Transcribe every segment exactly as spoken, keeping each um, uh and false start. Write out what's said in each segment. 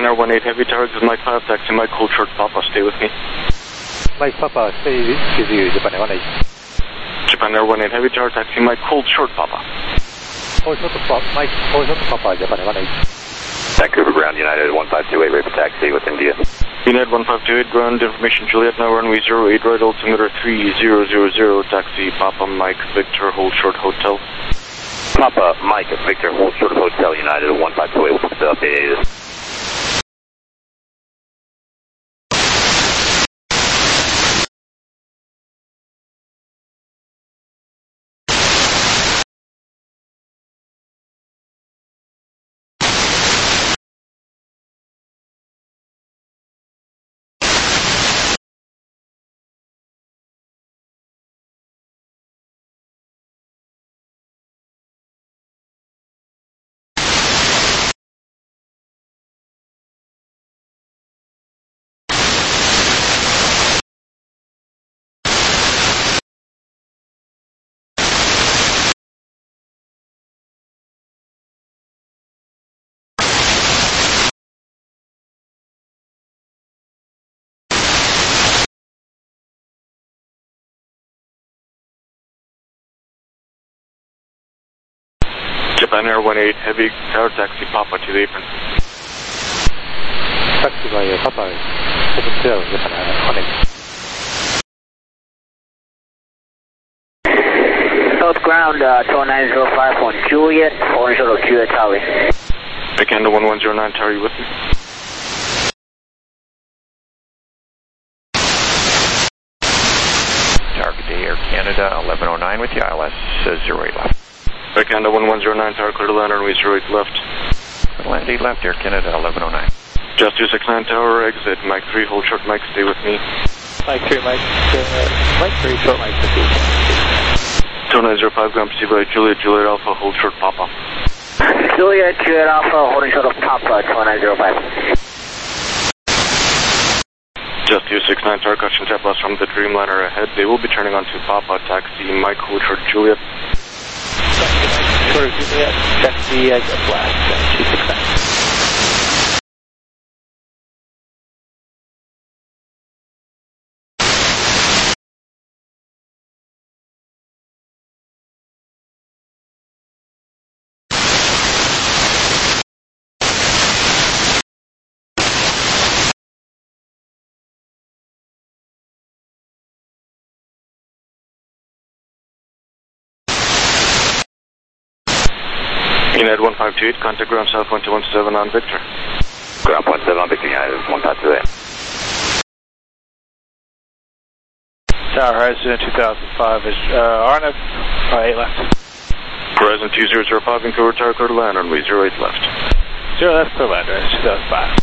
Japan Air one eight Heavy Tower, this is Mike five, taxi Mike, hold short Papa, stay with me. Mike Papa, stay with you, Japan Air one eight. Japan Air one eight Heavy Tower, taxi Mike, hold short Papa. Hold short Papa, Mike, hold short Papa, Japan Air one eight. Vancouver ground, United one five two eight, ready for taxi with India. United one five two eight, ground information, Juliet, now runway zero eight, right, altimeter three zero zero zero, taxi Papa Mike Victor, hold short hotel. Papa Mike Victor, hold short hotel, United one five two eight, what's the update? Japan Air one eight Heavy Tower, taxi Papa to the apron. Taxi by Papa, open tail, Japan Air one eight. South ground, uh, two nine zero five one Juliet, orange shuttle Juliet Tower. Vicanda one one zero nine Tower, you with me? Target to Air Canada, eleven oh nine with you, I L S uh, zero eight left. Vicanda one one zero nine Tower, clear to land, runway zero eight left. Land eight left, Air Canada, eleven oh nine. Just two six nine Tower, exit, Mike three, hold short Mike, stay with me. Mike three, Mike, uh, Mike three, short Mike fifty. two nine zero five, ground proceed by Juliet, Juliet Alpha, hold short Papa. Juliet, Juliet Alpha, holding short of Papa, two nine zero five. Just two six nine Tower, caution jet blast from the Dreamliner ahead. They will be turning on to Papa, taxi Mike, hold short Juliet. Short of Juliet, check the uh, jet blast, two six nine. United one five two eight, contact ground south one two one seven on Victor. Ground one seven on Victor, United one five two eight. Tower Horizon two thousand five is uh, Arnav, uh, eight left. Horizon two zero zero five, Vancouver Tower, clear to land, runway zero eight left. Zero left, clear land, Horizon two thousand five.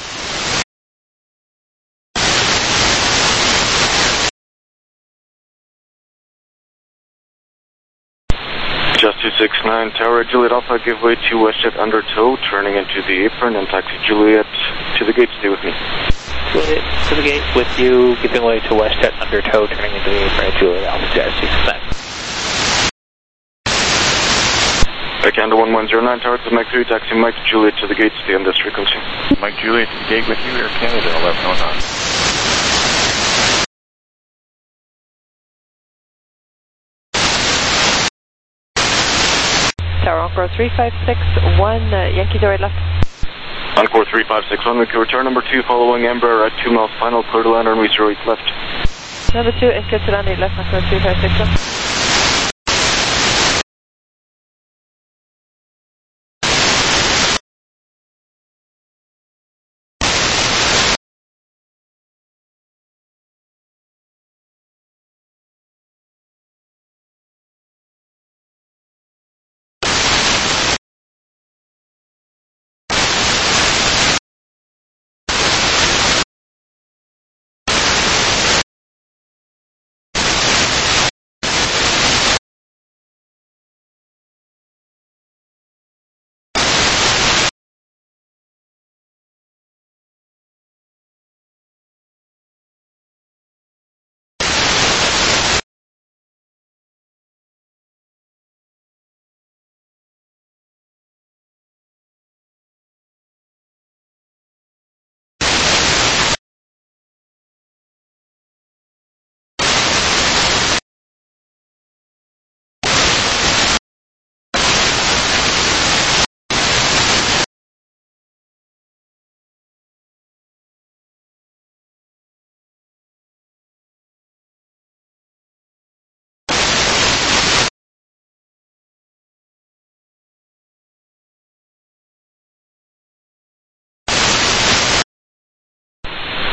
Just two six nine Tower, Juliet Alpha, give way to WestJet undertow, turning into the apron, and taxi Juliet to the gate, stay with me. Juliet to the gate with you, giving way to WestJet undertow, turning into the apron, Juliet Alpha, Jet six nine. Vicanda one one zero nine Tower, to Mike three, taxi Mike Juliet to the gate, stay on this frequency. Mike Juliet to the gate with you, Air Canada, eleven oh nine. Tower Encore three five six one, uh, Yankee zero eight left. Encore three five six one, Vancouver Tower number two, following Embraer at two miles final, clear to land, runway zero eight left. Number two, is clear to land eight left, Vancouver three five six one.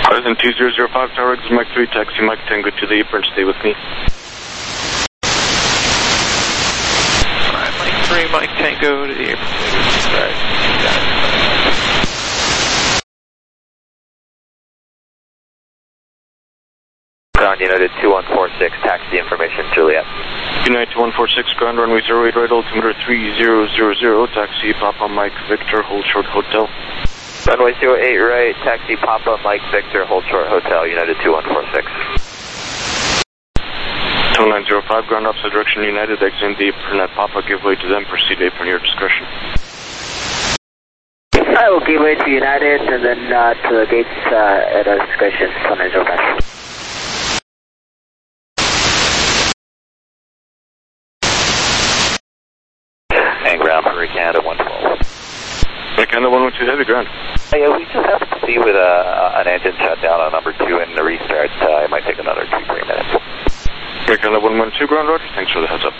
Horizon two zero zero five, Tower X Mike three, taxi Mike Tango to the apron, stay with me. Alright, Mike three, Mike Tango to the apron, stay with me. Sorry. Ground United two one four six, taxi information, Juliet. United two one four six, ground runway zero eight right, altimeter three zero zero zero, taxi Papa Mike Victor, hold short hotel. Runway zero eight right, taxi Papa Mike Victor, hold short hotel, United two one four six. two nine zero five, ground opposite direction, United, exiting the apron at Papa, give way to them, proceed apron your discretion. I will give way to United and then uh, to the gates uh, at our discretion, two nine zero five. And ground for Canada one twelve. Canada one one two, heavy ground. Hey, we just have to see with a, an engine shutdown on number two and the restart. Uh, it might take another two, three minutes. Canada one one two, ground roger. Thanks for the heads up.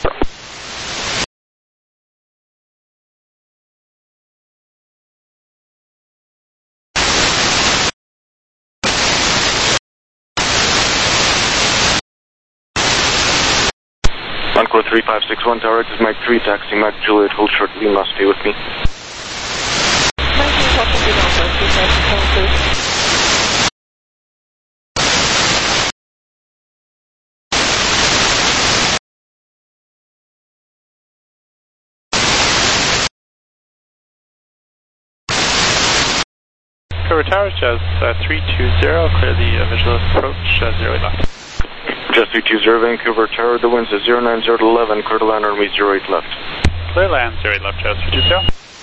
Encore three five six one, Tower X is Mike three, taxi Mike Juliet, hold short Lima, stay with me. Cover Towers, Jazz uh, three two zero, clear the uh, visual approach, uh, zero eight left. Jazz three two zero, Vancouver Tower, the winds is zero nine zero to eleven, clear to land runway zero eight left. Clear land, zero eight left, Jazz three two zero.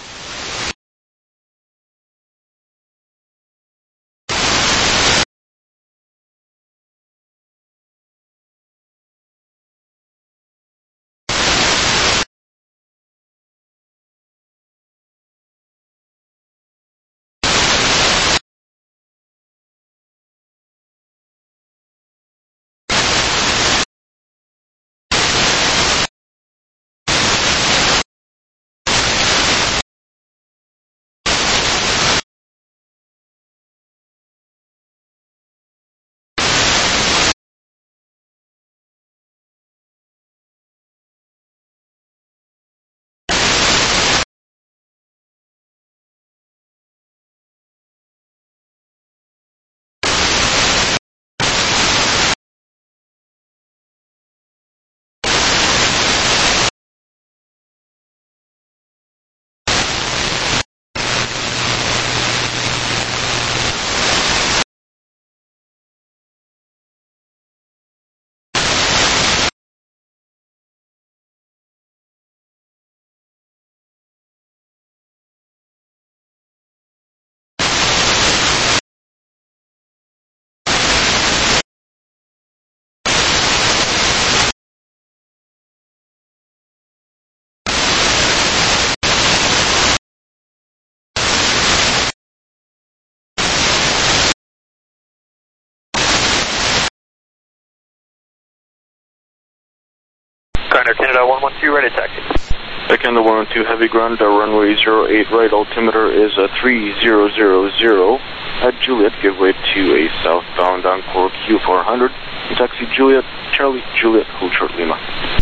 Grinder Canada one one two, ready taxi. Canada one one two, heavy ground, uh, runway zero eight right, altimeter is uh, three zero zero zero. At Juliet, give way to a southbound Encore Q four hundred. Taxi Juliet, Charlie, Juliet, hold short Lima.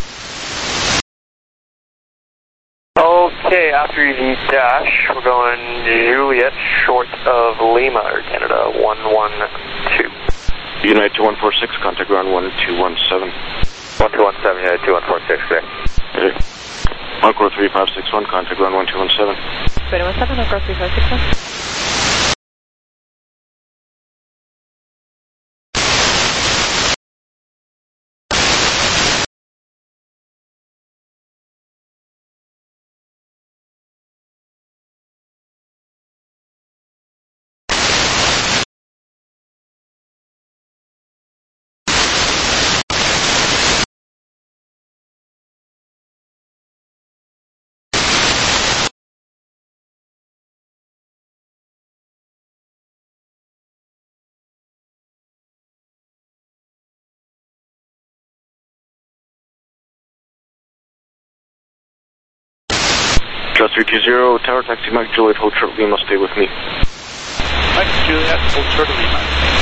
Okay, after the dash, we're going Juliet short of Lima, or Canada one one two. United two one four six, contact ground one two one seven. one two one seven, United two one four six, clear. Okay. Encore three five six one, contact ground one two one seven. three one seven, Encore three five six one. Just three two zero, Tower Taxi Mike Juliet, hold short Lima, stay with me. Taxi Juliet, hold short of Lima.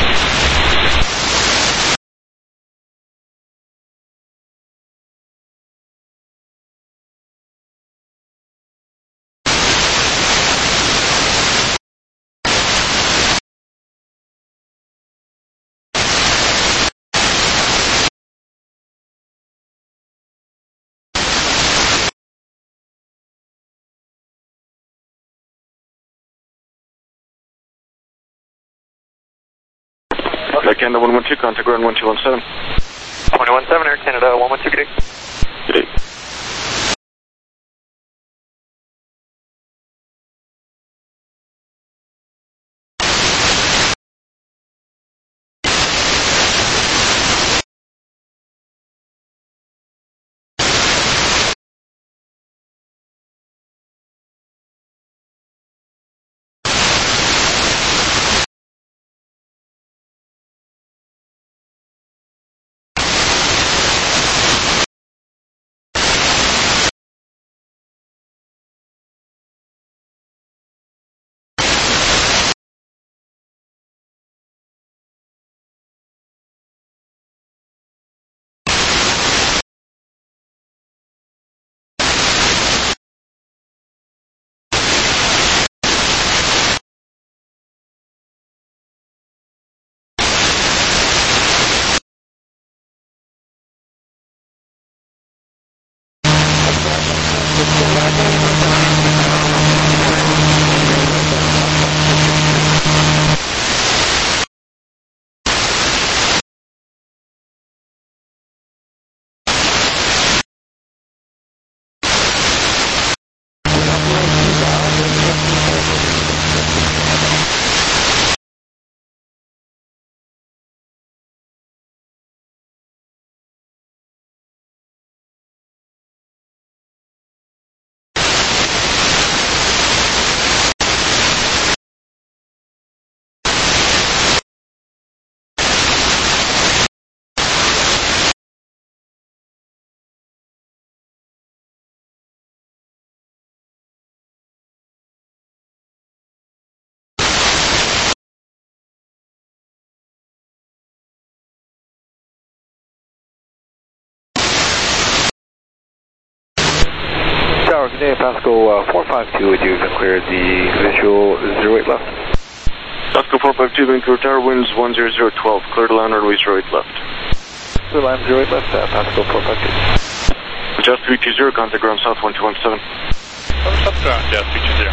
Air Canada one one two, contact ground one two one seven. one one seven, Air Canada one one two, good day. Good day. Tower, good day, Pascal uh, four five two with you, you can clear the visual zero eight left. Pascal four five two, Vancouver Tower, winds one zero zero twelve, clear to land runway zero eight left. Clear line zero eight left, uh, Pascal four five two. Just three two zero, contact ground south one two one seven. South ground, Jazz three two zero.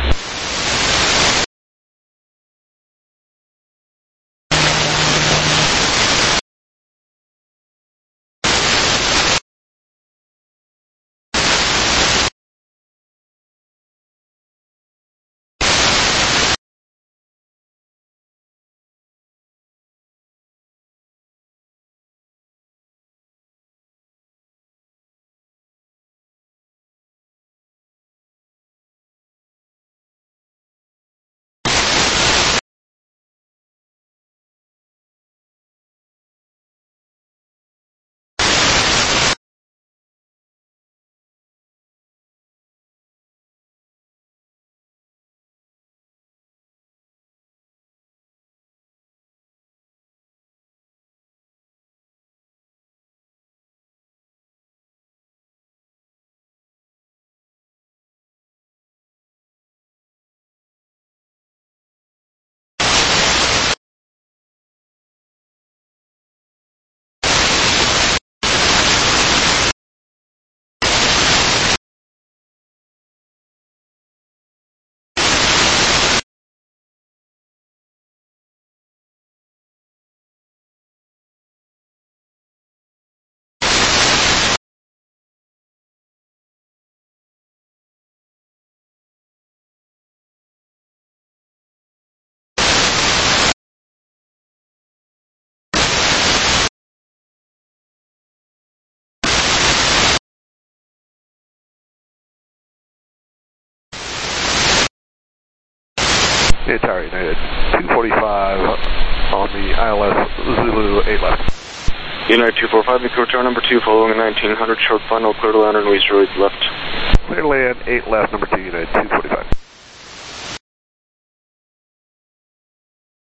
Yeah, Tower United two forty-five on the I L S Zulu eight left. United two four five, Vancouver Tower number two, following nineteen hundred, short final, clear to land runway zero eight left. Clear to land eight left, number two, United two forty-five.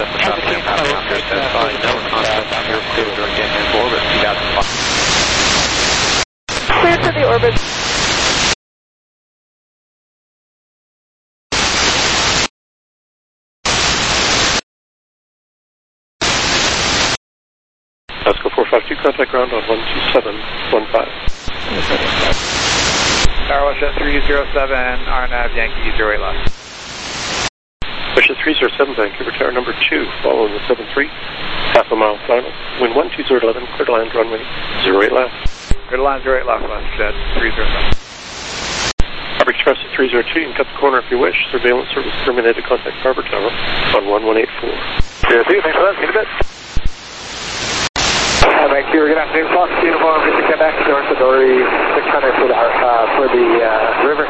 Traffic passenger says by no contact on your clear during Denver orbit two thousand five. Clear to the orbit. Pasco four five two, contact ground on one two seven one five. Tower Westjet three zero seven, R N A V Yankee zero eight left. Westjet three zero seven, Vancouver Tower number two, following the seven three, half a mile final. Wind one two zero eleven, clear to land runway zero eight left. Clear to land zero eight left, Westjet three zero seven. Harbor Express at three zero two, you can cut the corner if you wish. Surveillance service terminated, contact Harbor Tower on one one eight four. zero two, thanks for that, see you in a bit. Uh, Vancouver, good afternoon, Fox Uniform, Victor Quebec, North of Dory, six hundred for the, uh, for the uh, river.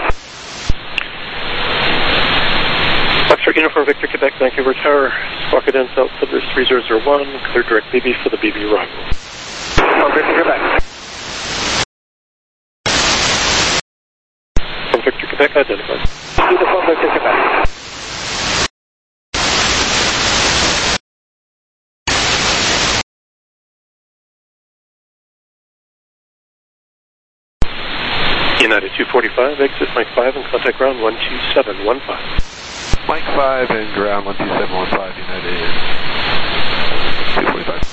Foxtrot Uniform, Victor Quebec, Vancouver Tower, Squawk Cadence, Altimeter three zero zero one, clear direct B B for the B B arrival. From Victor Quebec. From Victor Quebec, identified. Uniform, Victor Quebec. United two forty-five, exit Mike five and contact ground one two seven one five. Mike five and ground one two seven one five, United two forty-five.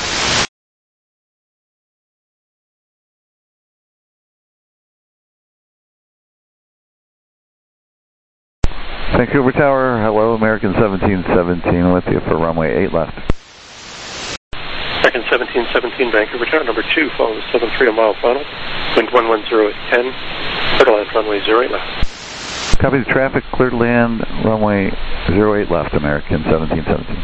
Vancouver Tower, hello, American seventeen seventeen with you for runway eight left. American seventeen seventeen, Vancouver Tower number two, following the seven three, a mile final. Wind one one zero eight ten, clear to land runway zero eight left. Copy the traffic, clear to land runway zero eight left, American seventeen seventeen.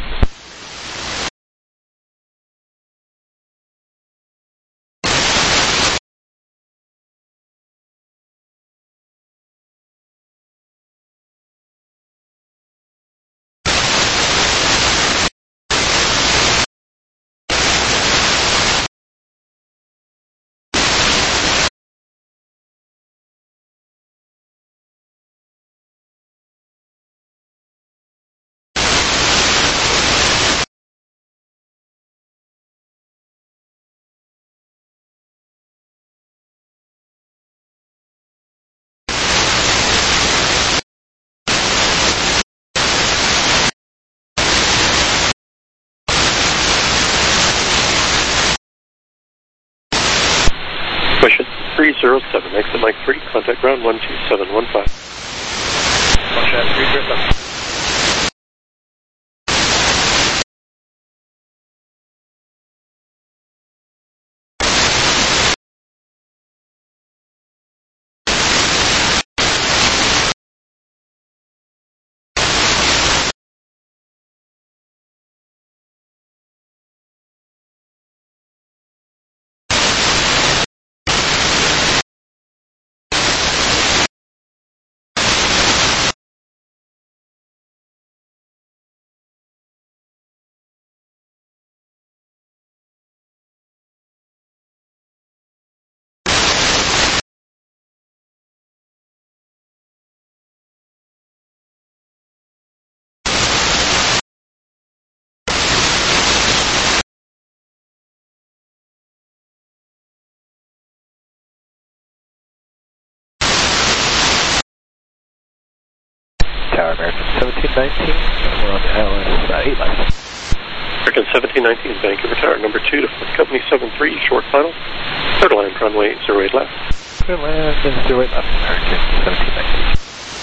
Question three zero seven, exit Mike three, contact ground one two seven one five. Westjet three zero seven. Tower American seventeen nineteen, we're on the L S uh, eight left. American seventeen nineteen, Vancouver Tower number two to Flight Company seven three, short final. Clear to land runway zero eight left. Clear land zero eight left, American seventeen nineteen.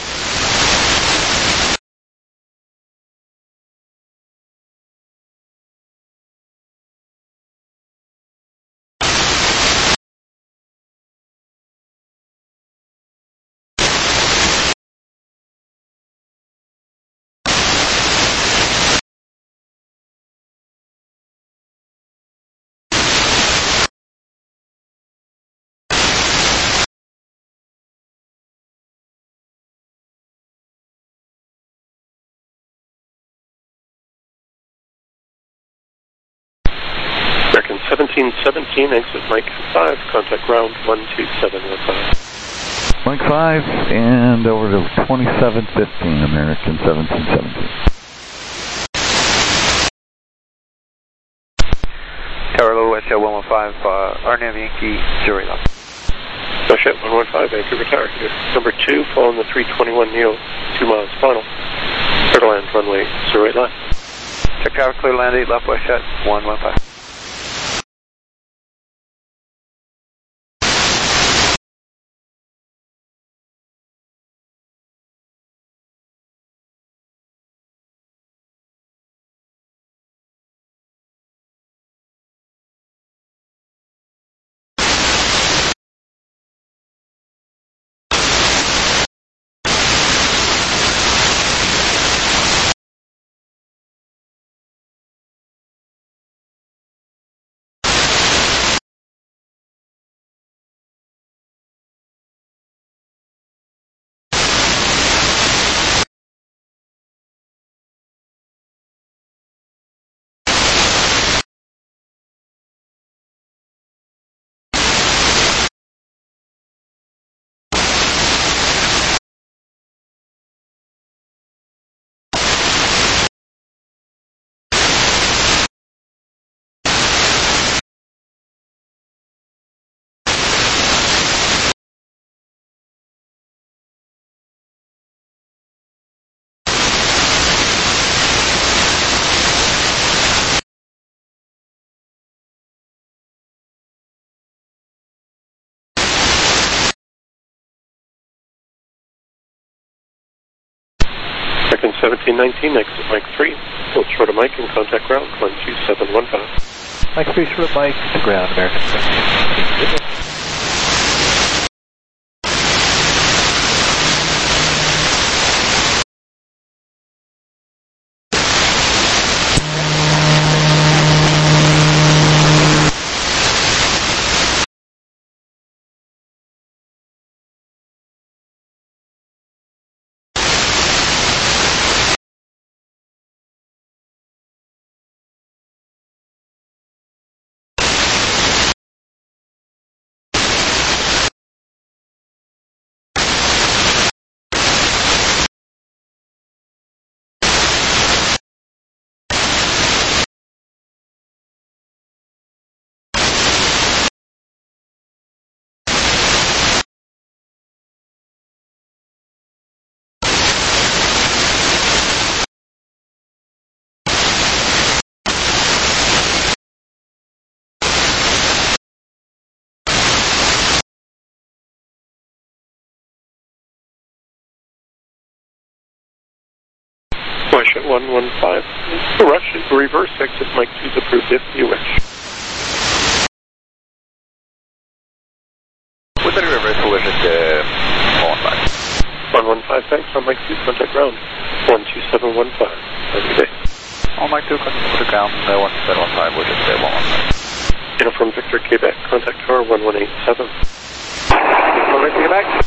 American seventeen seventeen, exit Mike five, contact ground one two seven one five. Mike five and over to twenty-seven fifteen, American seventeen seventeen. five, uh, Arnhem Yankee, zero eight left. Westjet one one five, Vancouver Tower here. Number two, following the three twenty-one Neo, two miles final. Clear to land, runway zero eight left. Check traffic, clear to land, eight left, Westjet one one five. American seventeen nineteen, exit Mike three. Hold short of Mike and contact ground, one two seven one five. Mike three, short of Mike, to ground, American seventeen nineteen. Westjet one one five. Rush into reverse exit Mike two's approved if you wish. Within reverse collision to one one five. one one five, thanks. On Mike two, contact ground. one two seven one five. Have a good day. On Mike two, contact to ground, uh, one seven one five, we'll just say one one five. Uniform Victor, Quebec, contact tower one one eight seven. Uniform Victor, Quebec.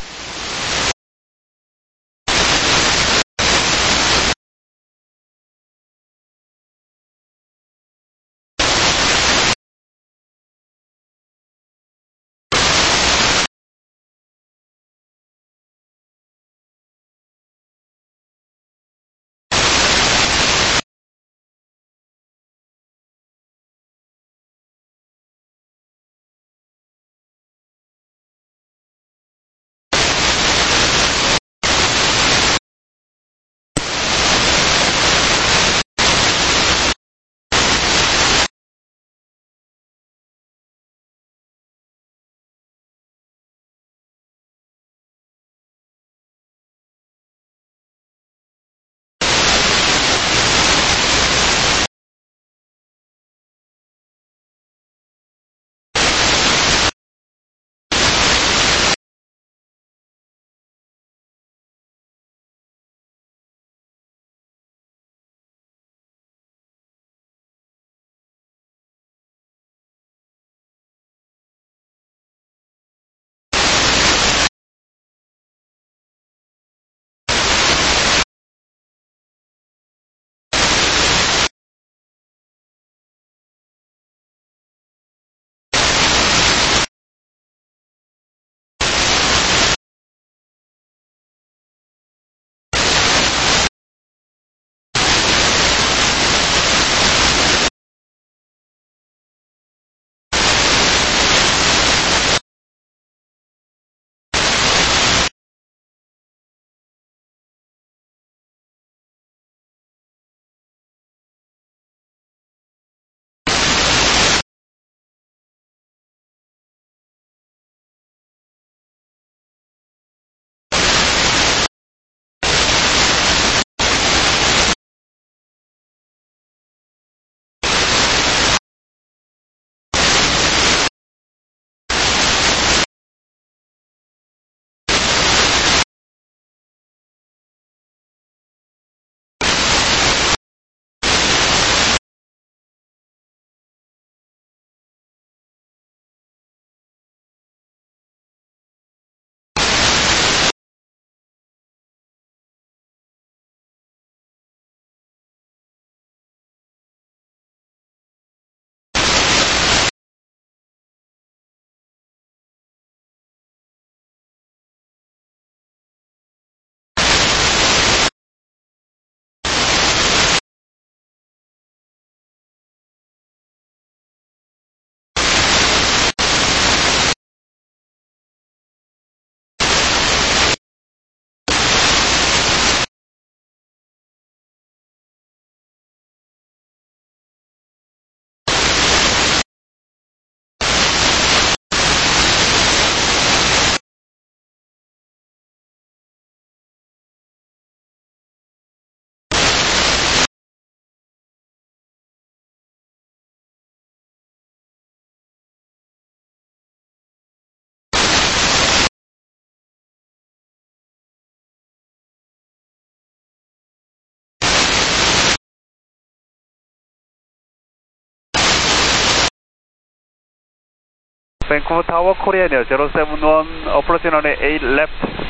Vancouver Tower, Korean Air zero seven one, approaching runway eight left.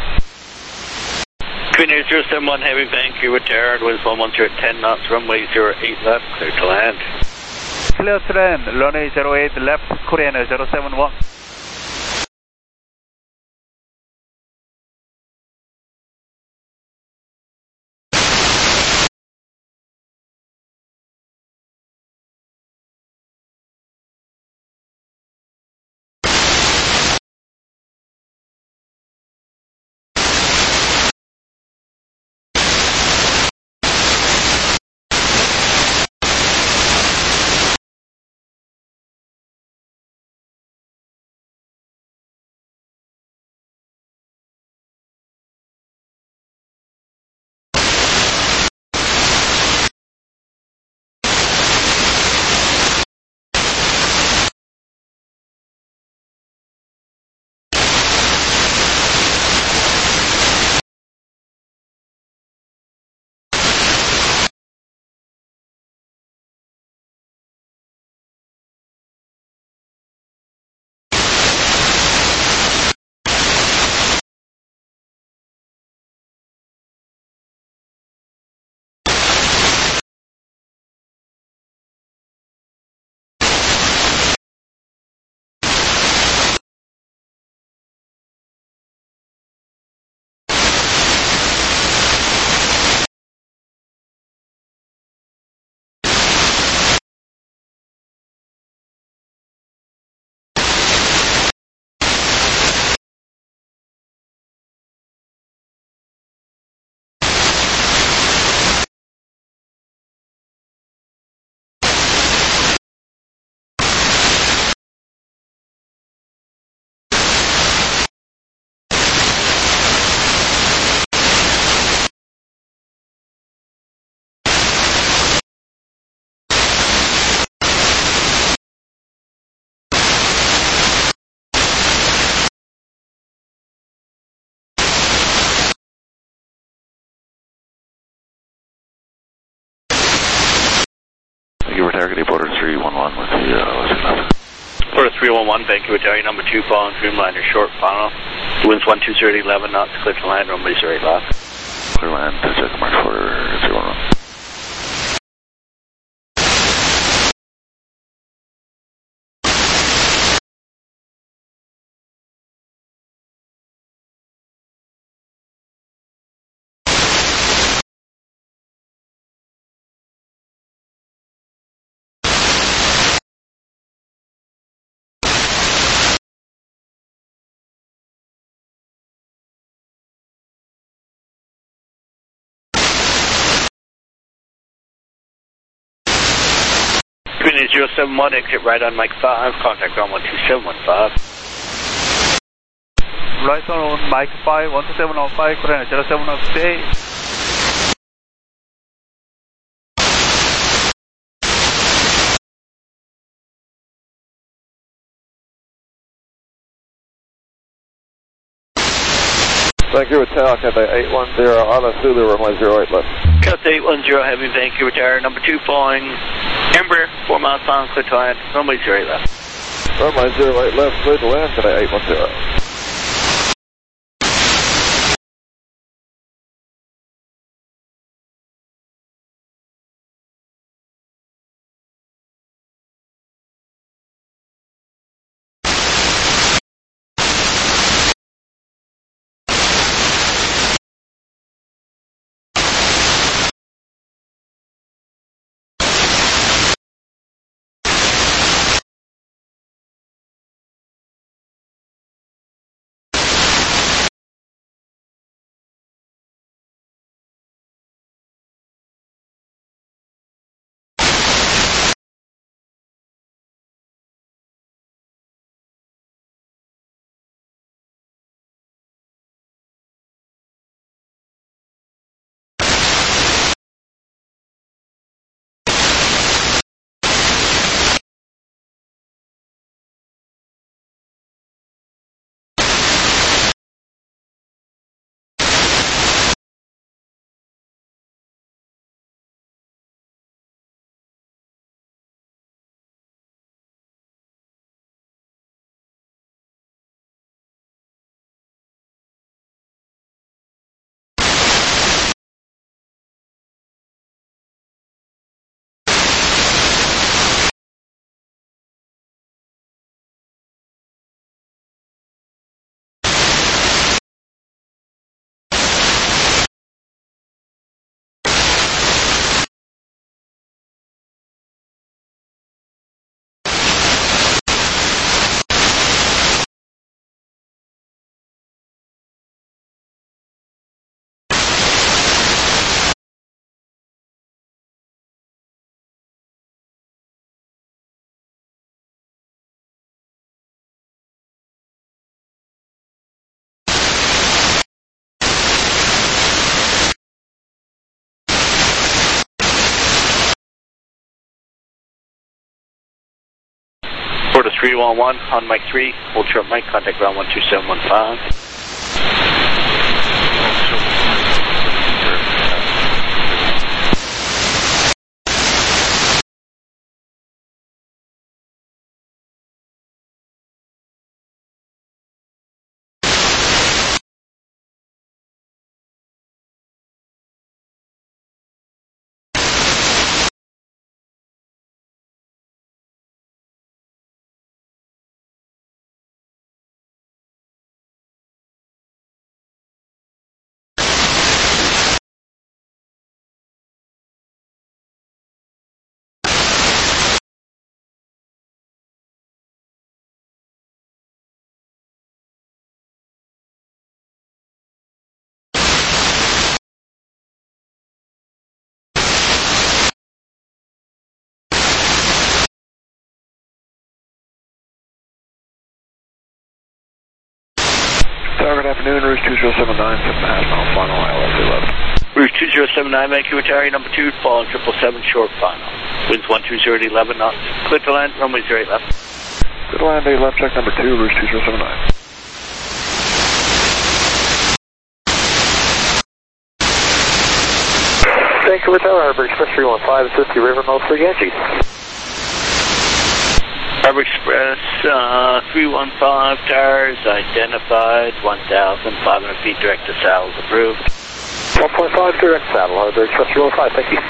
Queen Air zero seven one, heavy Vancouver Tower, winds one one zero at ten knots, runway zero eight left, clear to land. Clear to land, runway zero eight left, Korean Air zero seven one. Vancouver Tower, Porter three one one with the uh, Porter three one one, Vancouver Tower, number two, following Dreamliner, short final. Winds one two zero at eleven knots, clear to land, runway zero eight left. Clear land, check Mark Porter three one one. Queen zero seven one, exit right on Mike five, contact on one two seven one five. Right on Mike five, one two seven one five, Korean zero seven one, stay. Vancouver Tower, Cathay eight one zero, Isla Zulu, runway zero eight left. Cathay eight one zero, heavy Vancouver Tower, number two, following Embraer, four miles long, clear to land, runway zero eight left. Runway zero eight left, clear to land, Cathay eight one zero. three one one on Mike three, hold short Mike, contact ground one two seven one five. Tower, good afternoon, Rouge two zero seven nine, seven and a half mile final, I L S eleven. Rouge two zero seven nine, Vancouver Tower, number two, following triple seven, short final. Winds one two zero at eleven knots, clear to land, runway zero eight left. Good to land, eight left, check number two, Rouge two zero seven nine. Vancouver Tower, Harbor Express three one five, fifty River, mostly Yankee. Harbor Express uh, three one five, tires identified, one thousand five hundred feet direct to saddle approved. one point five direct saddle, Harbor Express three one five, thank you.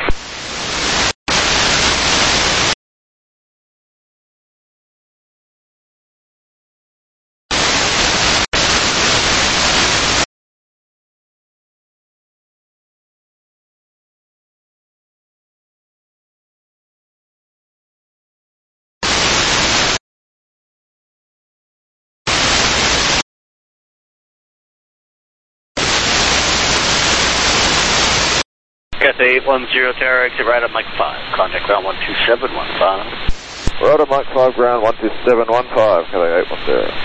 Cathay eight one zero Tower, exit right on Mike five. Contact ground one two seven one five. Right on Mike five, ground one two seven one five, Cathay eight one zero.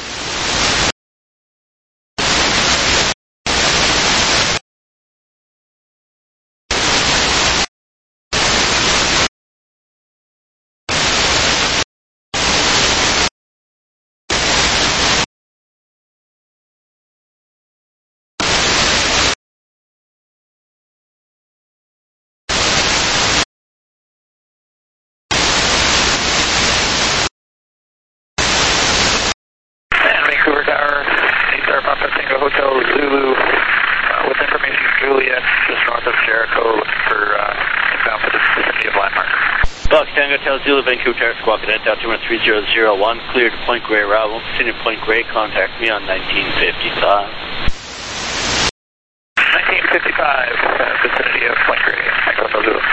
Vancouver Tower, eight Star Papa Tango Hotel Zulu, uh, with information Juliet, just north of Jericho, for uh, inbound for the vicinity of Landmark. Box Tango Hotel Zulu, Vancouver Tower, squawk at altimeter three zero zero one, clear to Point Grey route, won't continue Point Grey, contact me on nineteen fifty-five. nineteen fifty-five, uh, vicinity of Point Grey, Tango Hotel Zulu.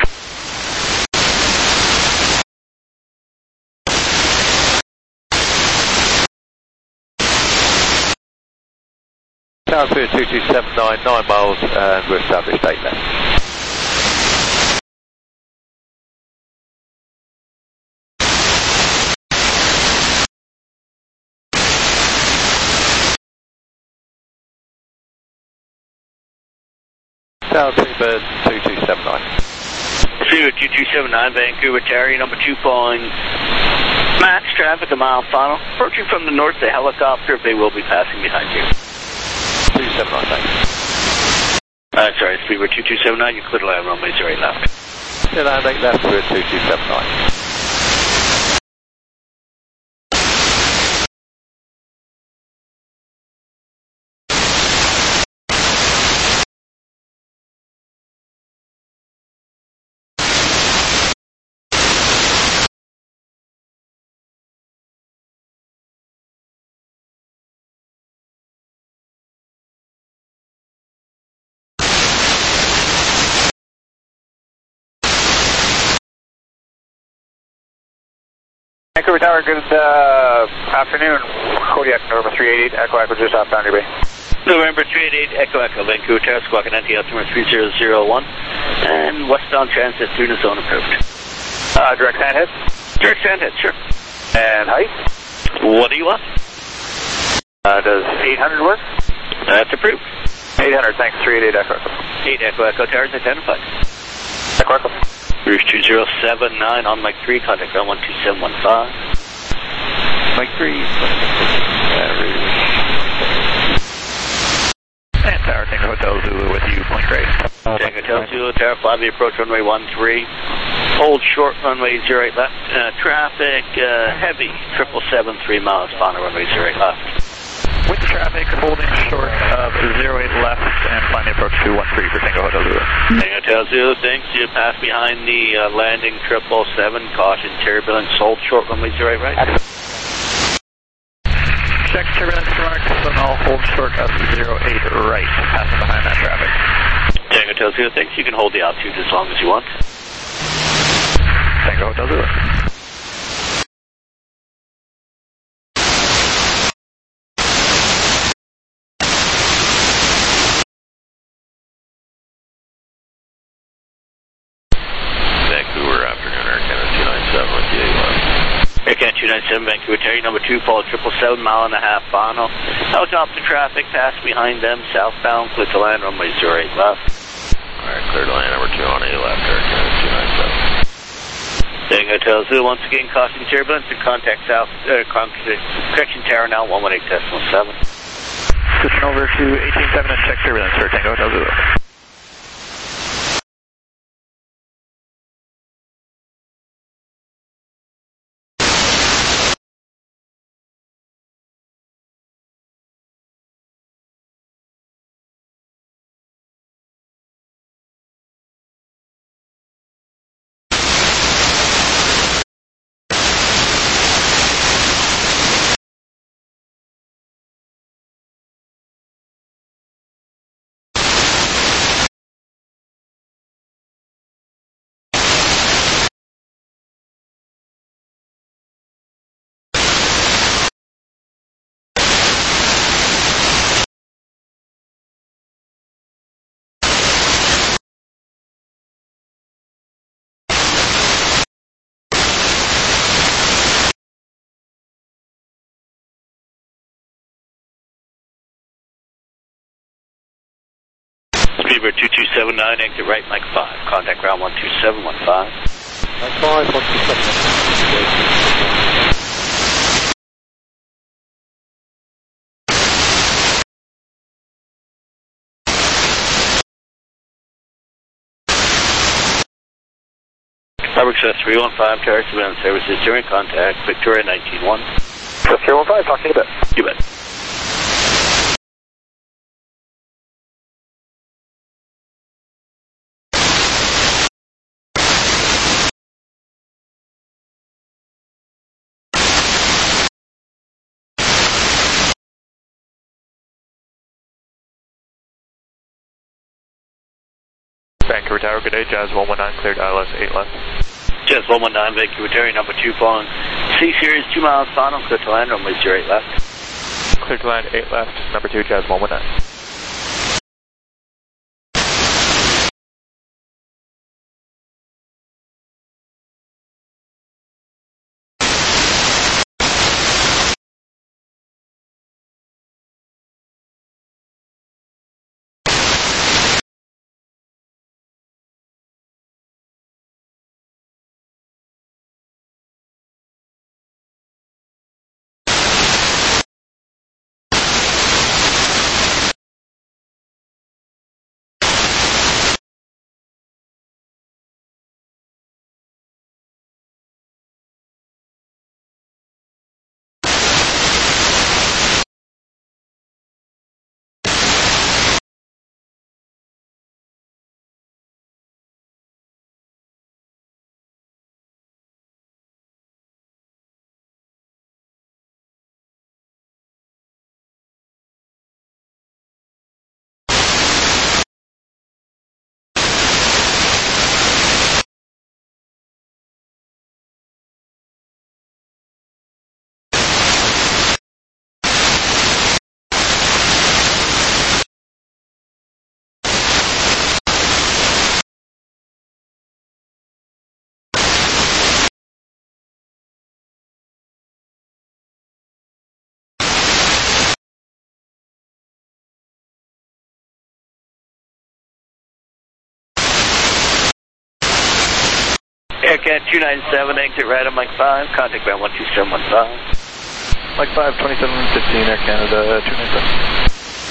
Tower two two two seven nine, nine miles, and we're established eight left. Tower two bird two two seven nine. Zero two two seven nine, Vancouver Tower, number two, following max traffic a mile final. Approaching from the north, the helicopter, they will be passing behind you. two seven nine, thanks. Uh, sorry, three were two two seven nine, you clear to land, runway zero eight left. Clear land eight left, we're two two seven nine. Vancouver Tower, good uh, afternoon. Kodiak, November three eight eight, Echo Echo, just off Boundary Bay. November three eight eight, Echo Echo, Vancouver Tower, squawking anti altimeter three zero zero one, and westbound transit through the zone approved. Uh, direct sandhead? Direct sandhead, sure. And height? What do you want? Uh, does eight hundred work? That's approved. eight hundred, thanks, three eight eight, Echo Echo. eight Echo Echo, Towers identified. Echo Echo. Rouge two zero seven nine on Mike three, contact ground one two seven one five. Mike three. And Tower Tango Hotel Zulu with you, point grade. Tango Hotel Zulu, Tower five, the approach runway one three. Hold short runway zero eight left. Uh, traffic uh, heavy, triple seven, three miles, final runway zero eight left. With the traffic holding short of zero eight left and find the approach to one three for Tango Hotel Zulu. Tango Hotel Zulu, thanks. You pass behind the uh, landing triple seven, caution turbulence, hold short runway zero eight right. Check turbulence mark, so now hold short of zero eight right, passing behind that traffic. Tango Hotel Zulu, thanks. You can hold the altitude as long as you want. Tango Hotel Zulu. Vancouver, afternoon, Air Canada two ninety-seven with you, left. Air Canada two ninety-seven, Vancouver, Terry, number two, Paul, triple seven, mile and a half, final. Helicopter traffic, pass behind them, southbound, clear to land, runway zero eight left. Alright, clear to land, number two on eight left, Air Canada two ninety-seven. Tango Hotel Zulu, once again, caution turbulence, and contact south, uh, correction tower now, one one eight decimal seven. Switching over to eighteen seven and check turbulence for Tango Hotel Zulu. Speedbird two two seven nine, exit right, Mike five. Contact ground one two seven one five. Mike five, one two seven nine. Public Access three one five, Tower Surveillance Services, during contact, Victoria nineteen one. three one five, talk to you in a bit. You bet. Vancouver Tower, good day, Jazz one one nine, cleared I L S eight left. Jazz one one nine, Vancouver Terry, number two, following C-Series, two miles final, clear to land, runway zero eight left. Clear to land eight left, number two, Jazz one one nine. Aircat two nine seven, exit right on Mike five, contact ground one two seven one five. Mike five, twenty-seven fifteen, Air Canada, two nine seven.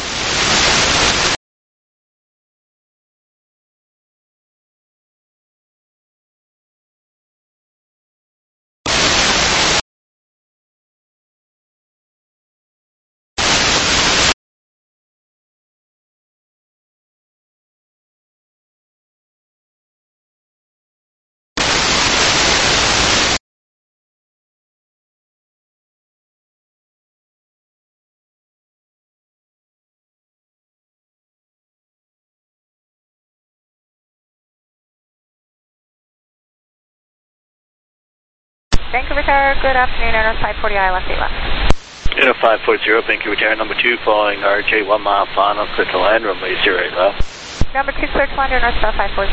Vancouver Tower, good afternoon, Air five forty I left eight left. Air five forty, Vancouver Tower, number two, following R J, one mile final, clear to land, runway zero eight left. Number two, clear to land, Air North five forty.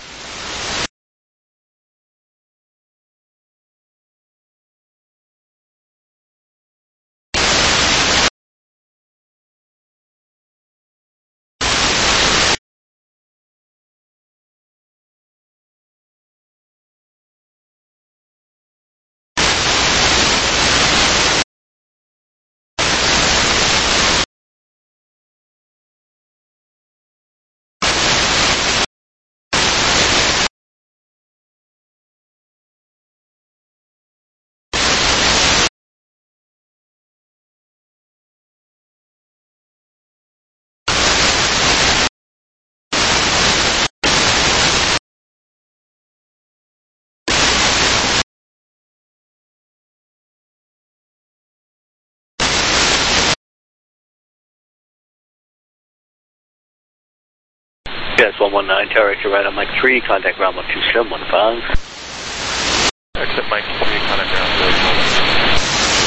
Yes, one one nine, tower exit right on Mike three, contact ground one two seven one five. Exit Mike three, contact ground zero one.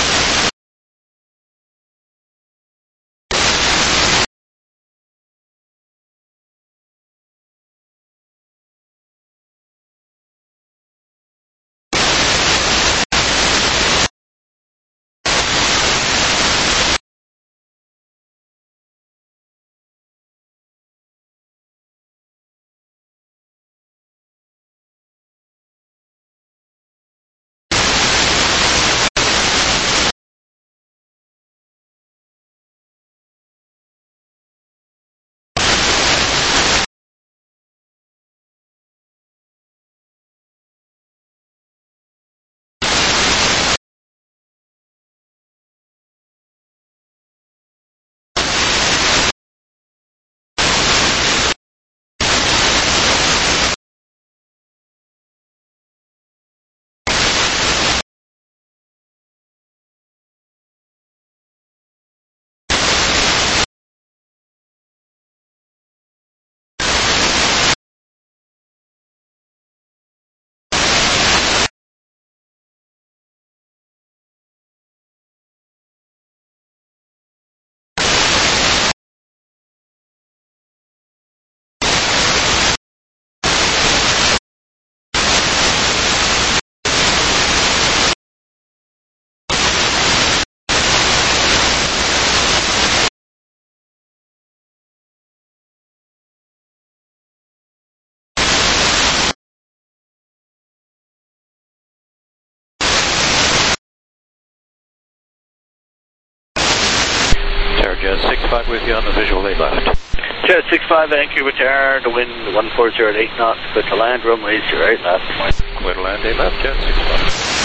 Jet six five with you on the visual eight left. Jet six five, Vancouver Tower, the wind one four zero at eight knots, clear to land, runway zero eight left. Clear to land eight left, Jet six five.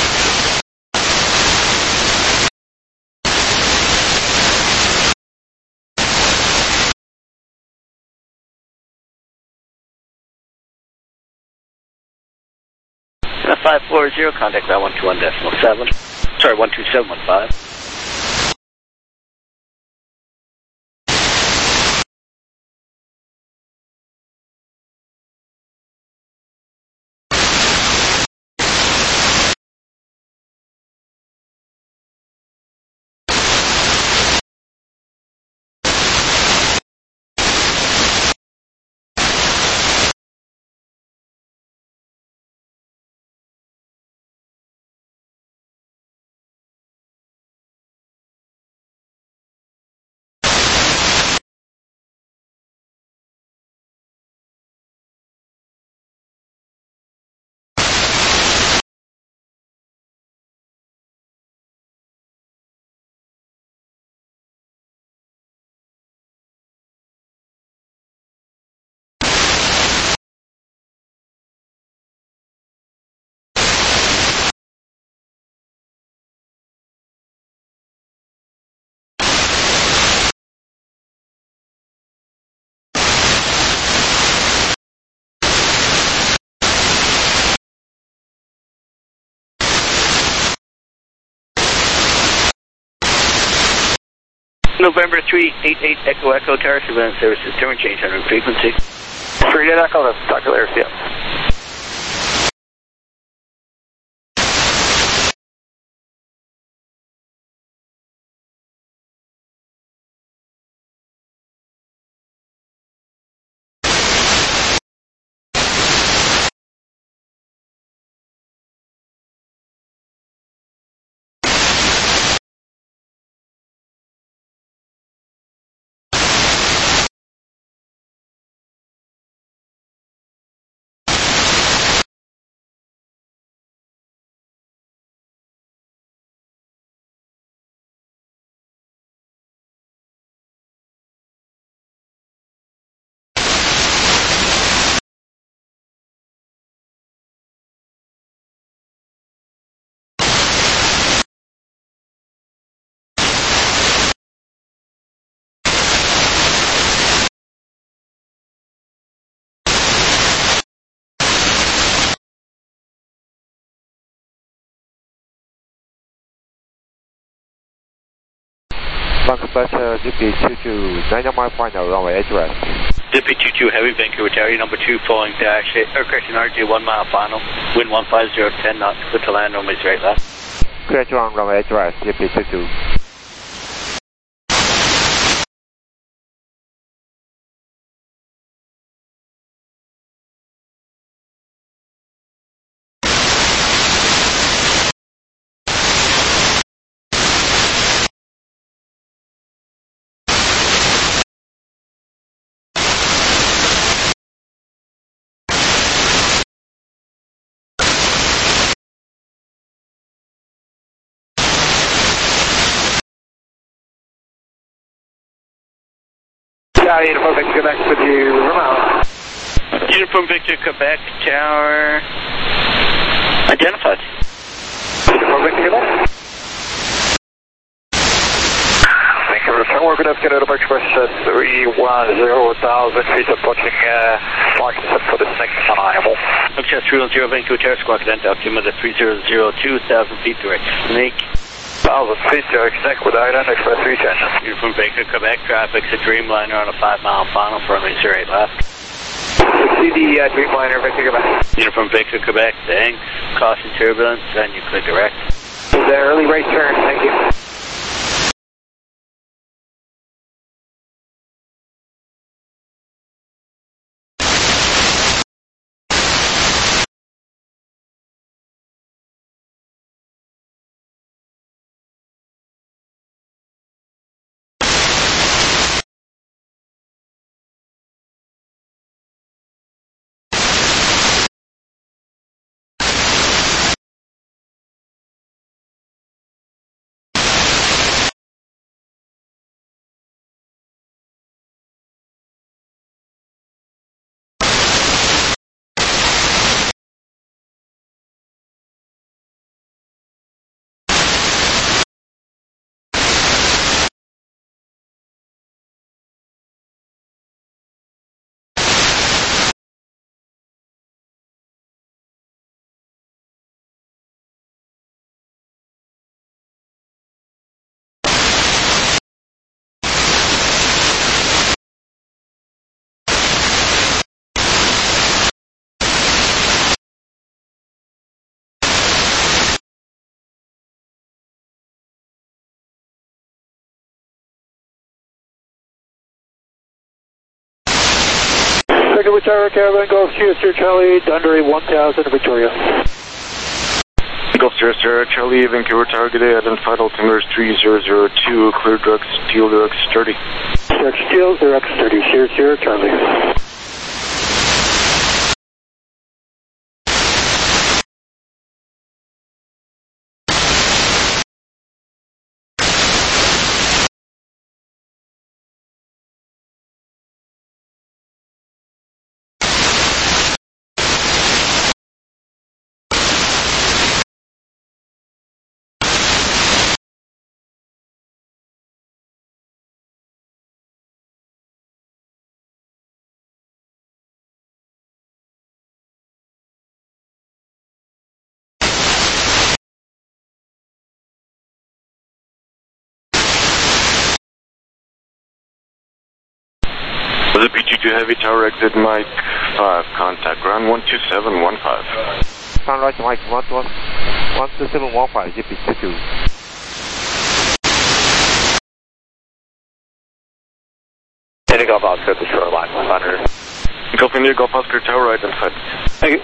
five four zero, contact ground one two one decimal seven. Sorry, one two seven one five. November three eight eight Echo Echo Tower Surveillance Services, turn change on route frequency. three eight Echo, that's Doctor Lair, C M. Vancouver, D P two two, nine mile final, runway address. D P two two Heavy, Vancouver Tower, number two, following dash eight, or correction, R J one mile final, wind one five zero, ten knots, clear to land, runway right left. Clear to land, runway address, D P two two. Yeah, Uniform Victor Quebec with you, Romano. Uniform Victor Quebec Tower, identified. Uniform Victor Quebec. Thank you, return. We're going to get out of Express at three one zero thousand feet, approaching uh, marking set for the next arrival. Express three one zero Vancouver Tower, squawk at altimeter three zero zero two thousand feet direct. Snake. Thousand feet direct, Snake with Island, Express three ten. Uniform Victor Quebec, traffic's a Dreamliner on a five mile final, runway zero eight left. See the uh, Dreamliner, Victor Quebec. Uniform Victor Quebec, thanks. Caution turbulence, and you clear direct. The early right turn, thank you. Vancouver Tower, Caravan Golf, Sierra Charlie, Dundee one thousand, Victoria. Golf Sierra Sierra Charlie, Vancouver Tower, good day, identified altimeter three zero zero two, clear direct steel, direct sturdy. Direct steel, direct sturdy, Sierra Sierra Charlie. two Heavy Tower, exit Mike five, contact ground one two seven one five. Sunrise Mike one two seven one five, G P two two. Indigo Golf Oscar, the shoreline, one hundred. Golf India, Golf Oscar Tower, identified. Thank you.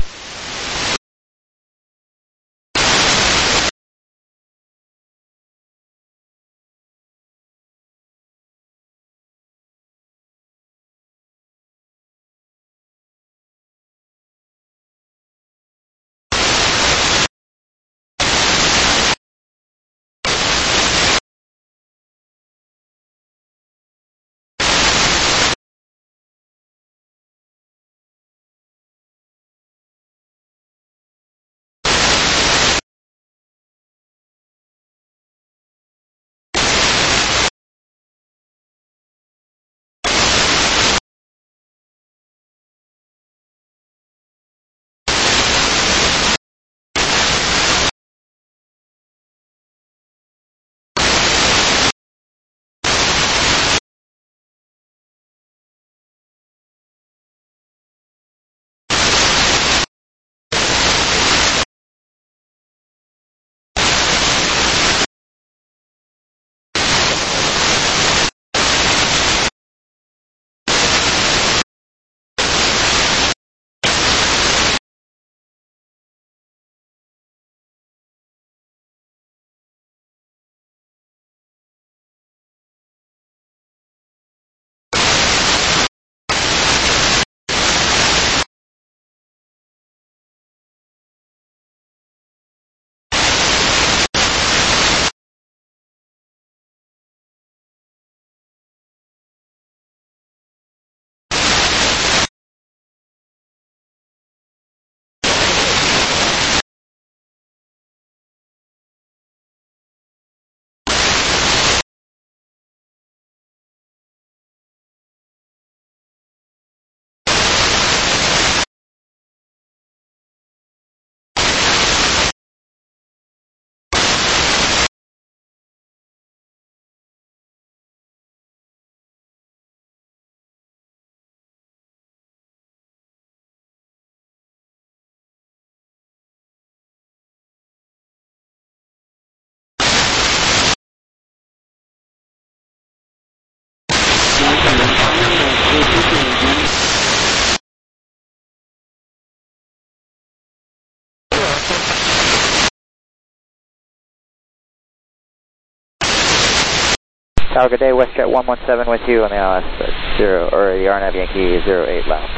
Tower, good day, WestJet one one seven with you on the L S zero, or the R N A V Yankee zero eight left.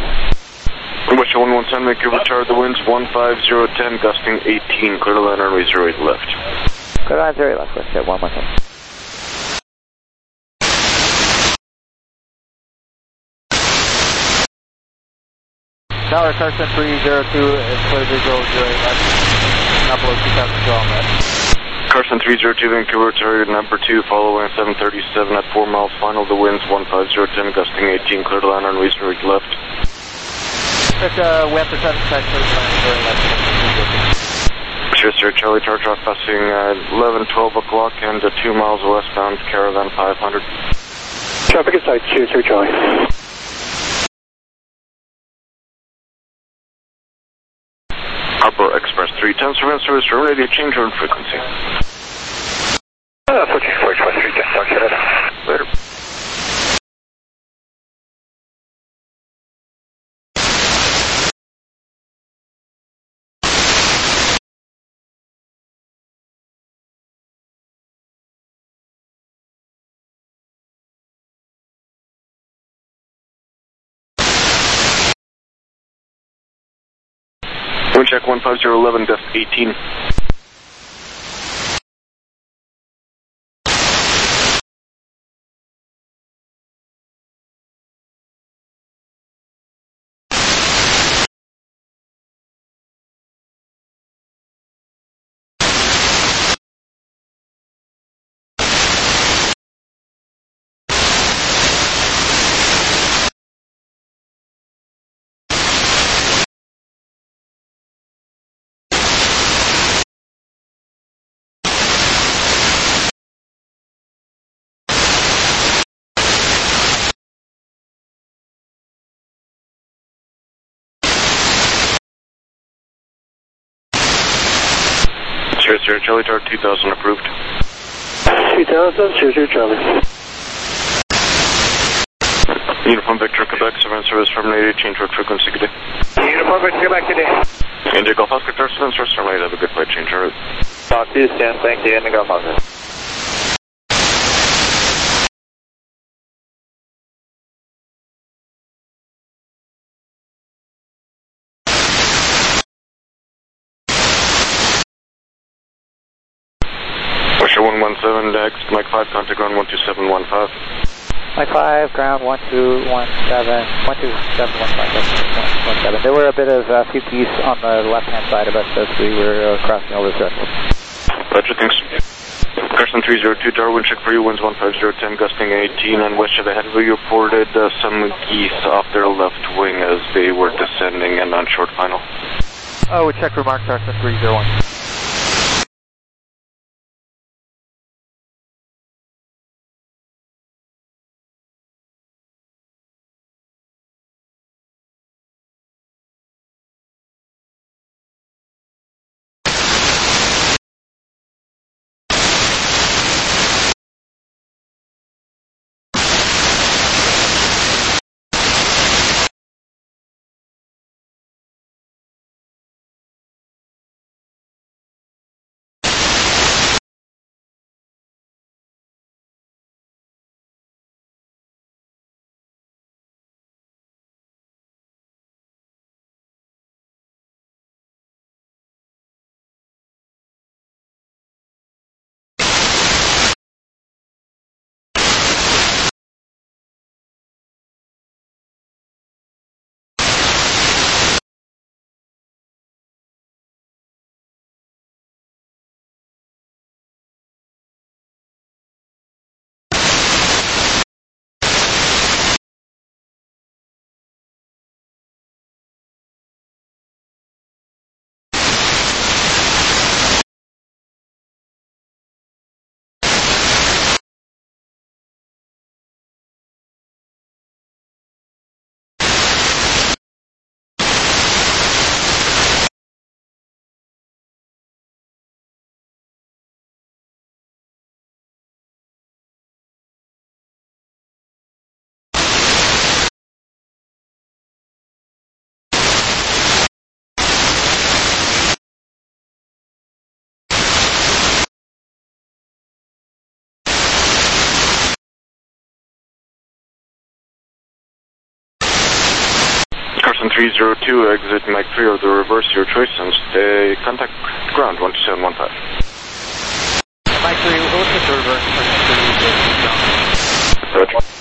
WestJet one one seven, Vancouver Tower, the winds one five zero ten, gusting eighteen, clear to land runway zero eight left. Clear to land zero eight left, WestJet one one seven. Tower, Carson three zero two, is clear to go zero eight left. Number two thousand twelve left. Carson three zero two, Vancouver, target number two, following seven thirty-seven at four miles final, the winds one five zero ten, gusting eighteen, clear to land on zero eight left. But, uh, we have to try to try to land zero left. Sure, sir, Charlie Tower, passing uh, eleven, twelve o'clock and uh, two miles westbound, Caravan five hundred. Traffic inside, two three Charlie. Harbour Express three ten, surveillance service for radio change on frequency. Uh, fourteen four three, just talk to that. Later. Wind check one five zero eleven, depth eighteen. Sure, sir. Charlie Tower two thousand approved. two thousand, sure, sure, Charlie. Uniform Victor, Quebec, seven service terminated, change road frequency, good day. Uniform Victor, Quebec, good day. India Golf Oscar, Tower seven service terminated, have a good flight, change route. Talk to you, Stan, thank you, India Golf Oscar. Wisher one one seven, Dex, Mike five, contact ground one two seven one five. Mike five, ground one two one seven, one two seven one five, one seven. There were a bit of a uh, few geese on the left-hand side of us as we were uh, crossing over the threshold. Roger, thanks. Carson three zero two, Darwin, check for you, winds one five zero ten, gusting eighteen, and west of the head, we reported uh, some geese off their left wing as they were descending and on short final. Oh, we check remark, Carson three zero one. Carson three zero two, exit Mike three or the reverse, your choice, and stay contact ground one two seven one five. Mike three, we'll take the reverse. Roger.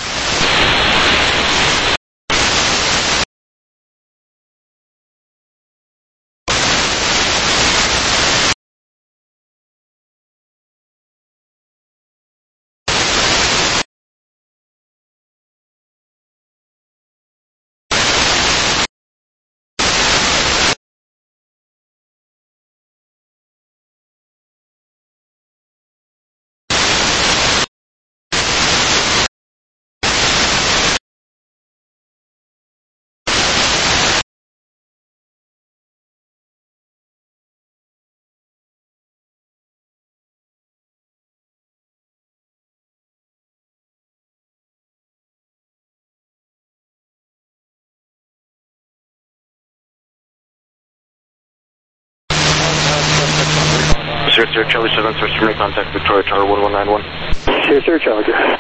Sure, sir, Charlie seven, first terminate contact Victoria Tower one one nine one. Sure, sir, Charlie.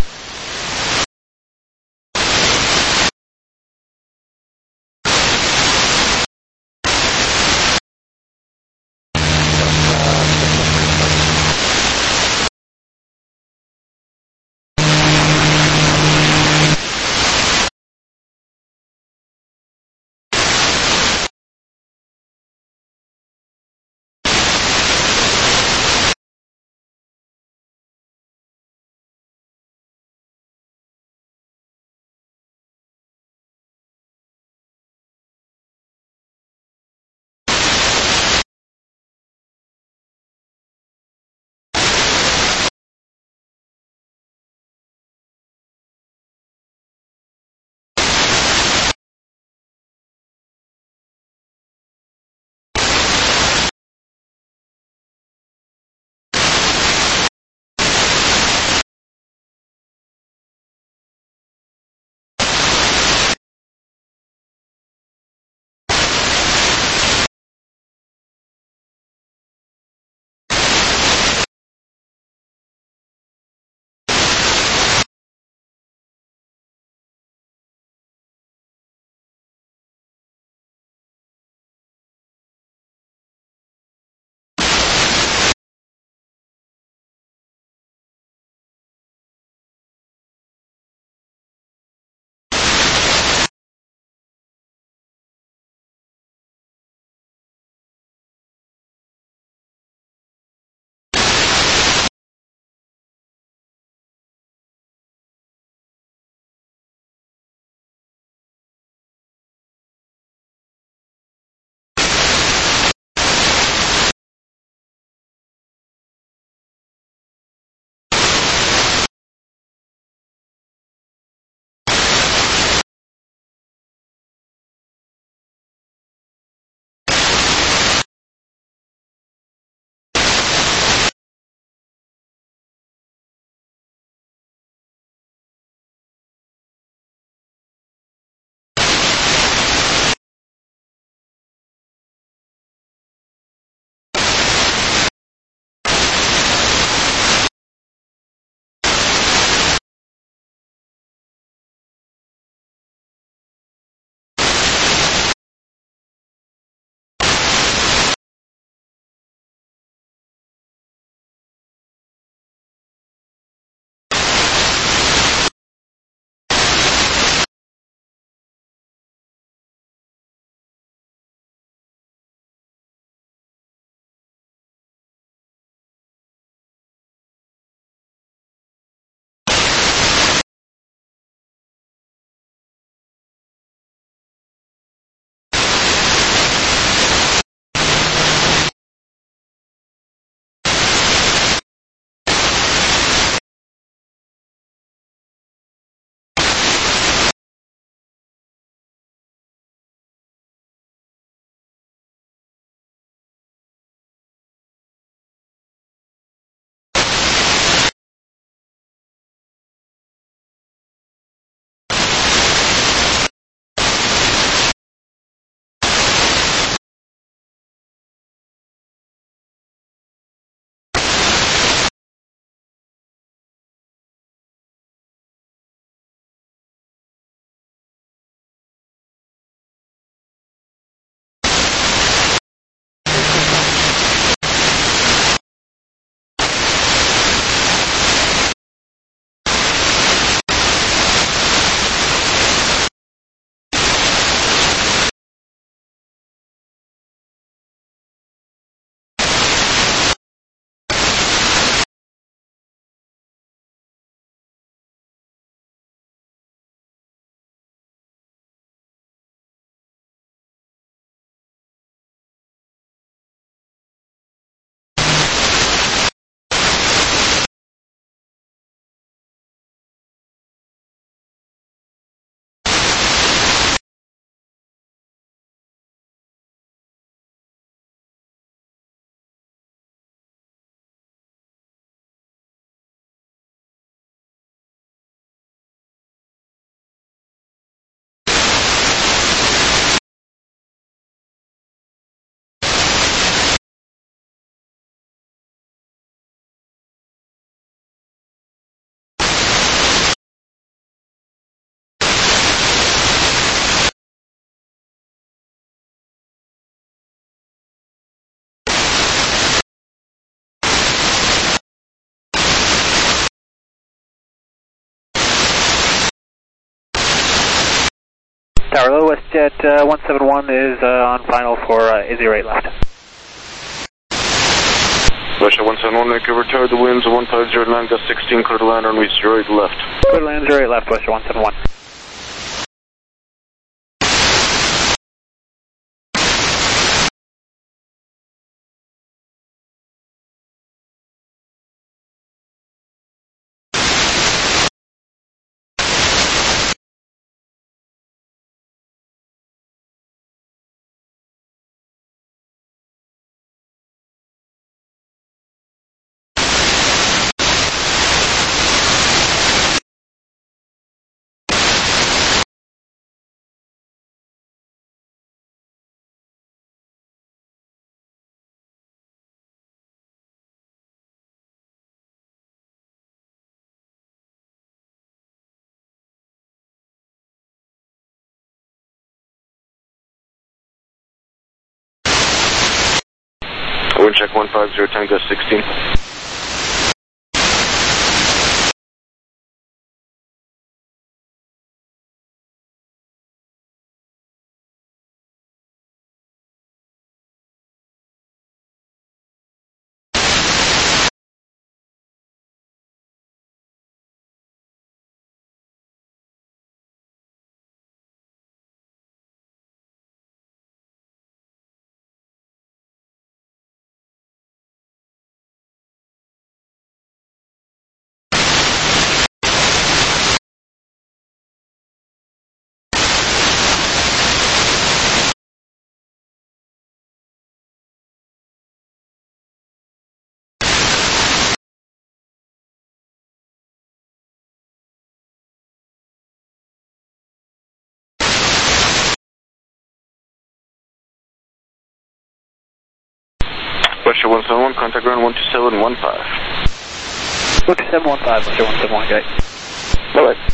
Tower, Hello, WestJet uh, one seven one is uh, on final for uh, zero eight left. WestJet one seven one, Vancouver Tower, the winds one five zero nine, gust sixteen, clear to land, runway zero eight left. Clear to land, zero eight left, WestJet one seven one. Wind check one five zero, ten, gust sixteen. WestJet one seven one, contact ground one two seven one five. one two seven one five, WestJet one seven one, okay. Bye-bye.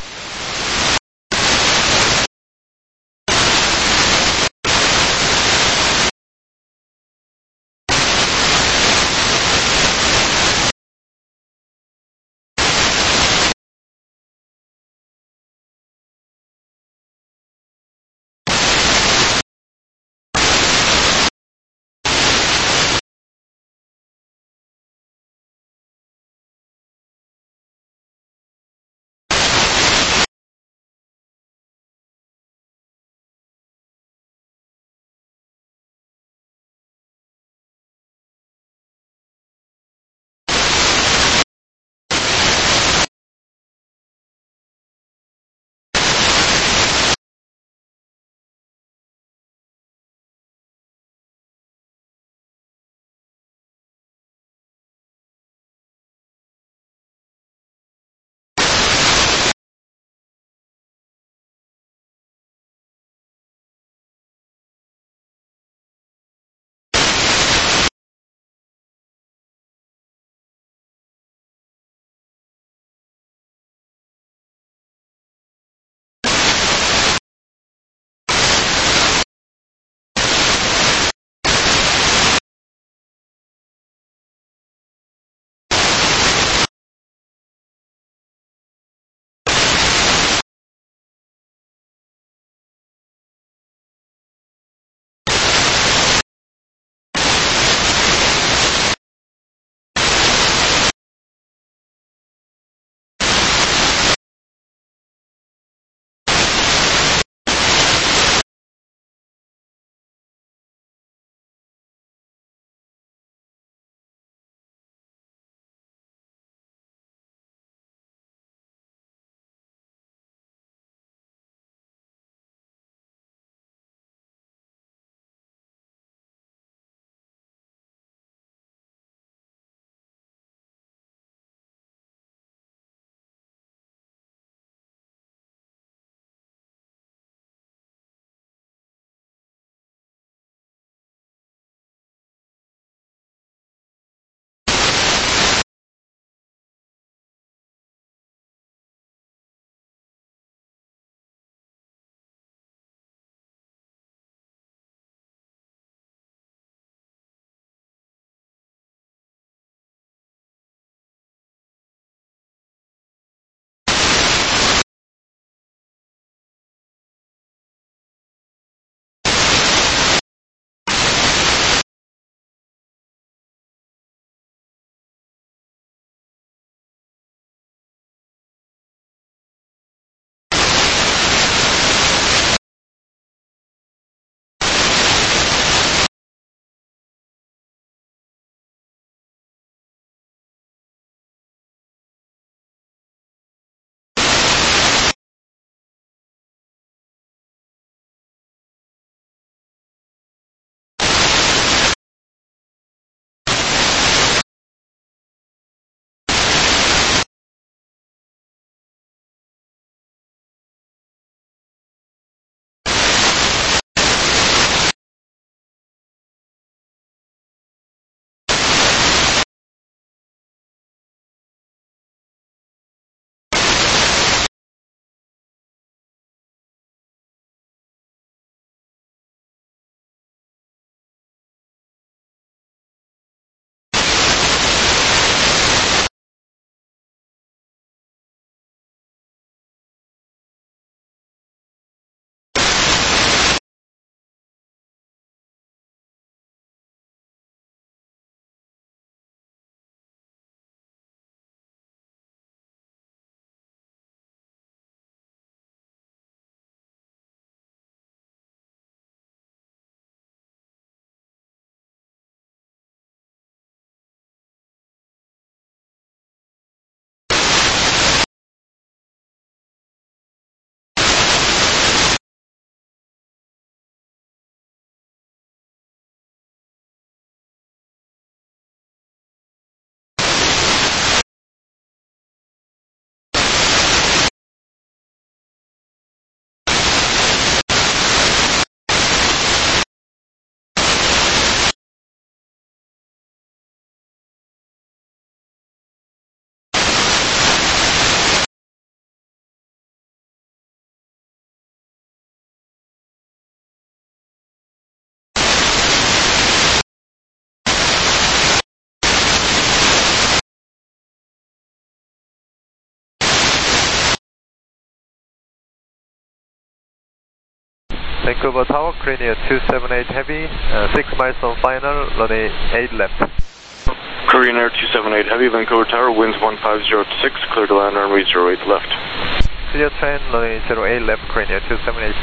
Vancouver Tower, Korean two seven eight Heavy, uh, six miles on final, runway eight left. Korean Air two seven eight Heavy, Vancouver Tower, winds one five zero six, clear to land, runway zero eight left. Clear trend, runway zero eight left, Korean Air two seven eight.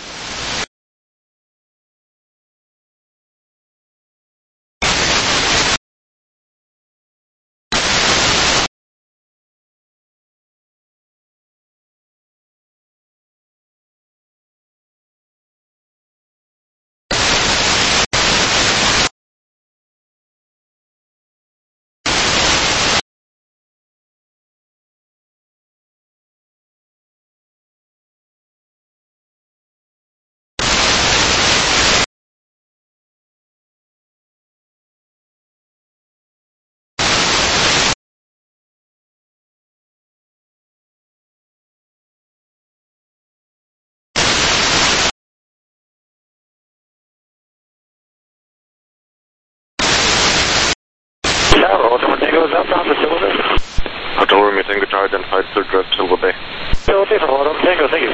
Hotel Tango is outbound for Silver Bay. Hotel Romeo Tango Tower identified, clear direct Silver Bay. Silver Bay for Hotel Tango, thank you.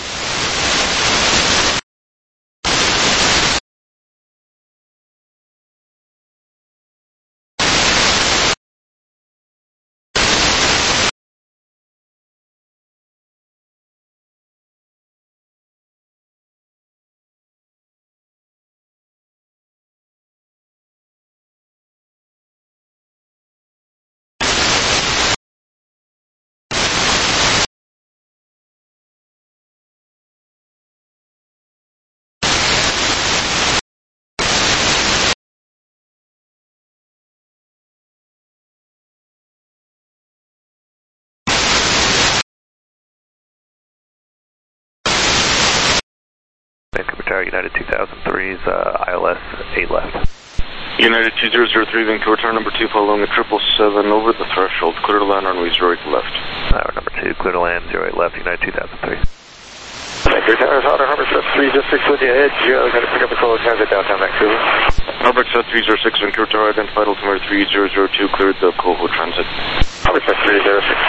Vancouver Tower, United two thousand three's uh, I L S eight left. United two zero zero three, Vancouver Tower number two, following the triple seven over the threshold, clear to land, runway zero eight left. Tower number two, clear to land, zero eight left, United two thousand three. Vancouver Tower, Honda Harbor Express three zero six with you ahead, you're going to pick up a solo transit downtown Vancouver. Harbor Express three zero six, Vancouver Tower identified, altimeter three zero zero two, cleared the Coho transit. Harbor Express three zero six.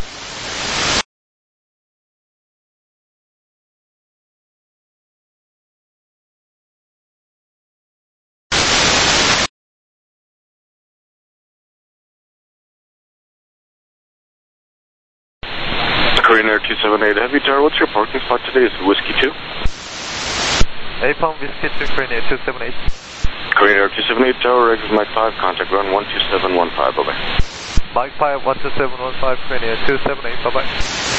Korean Air two seven eight Heavy Tower, what's your parking spot today? Is it Whiskey two? eight pound Whiskey two, Korean Air two seven eight. Korean Air two seven eight Tower, exit Mike five, contact ground one two seven one five, bye-bye. Mike five, one two seven one five, Korean Air two seven eight, bye-bye.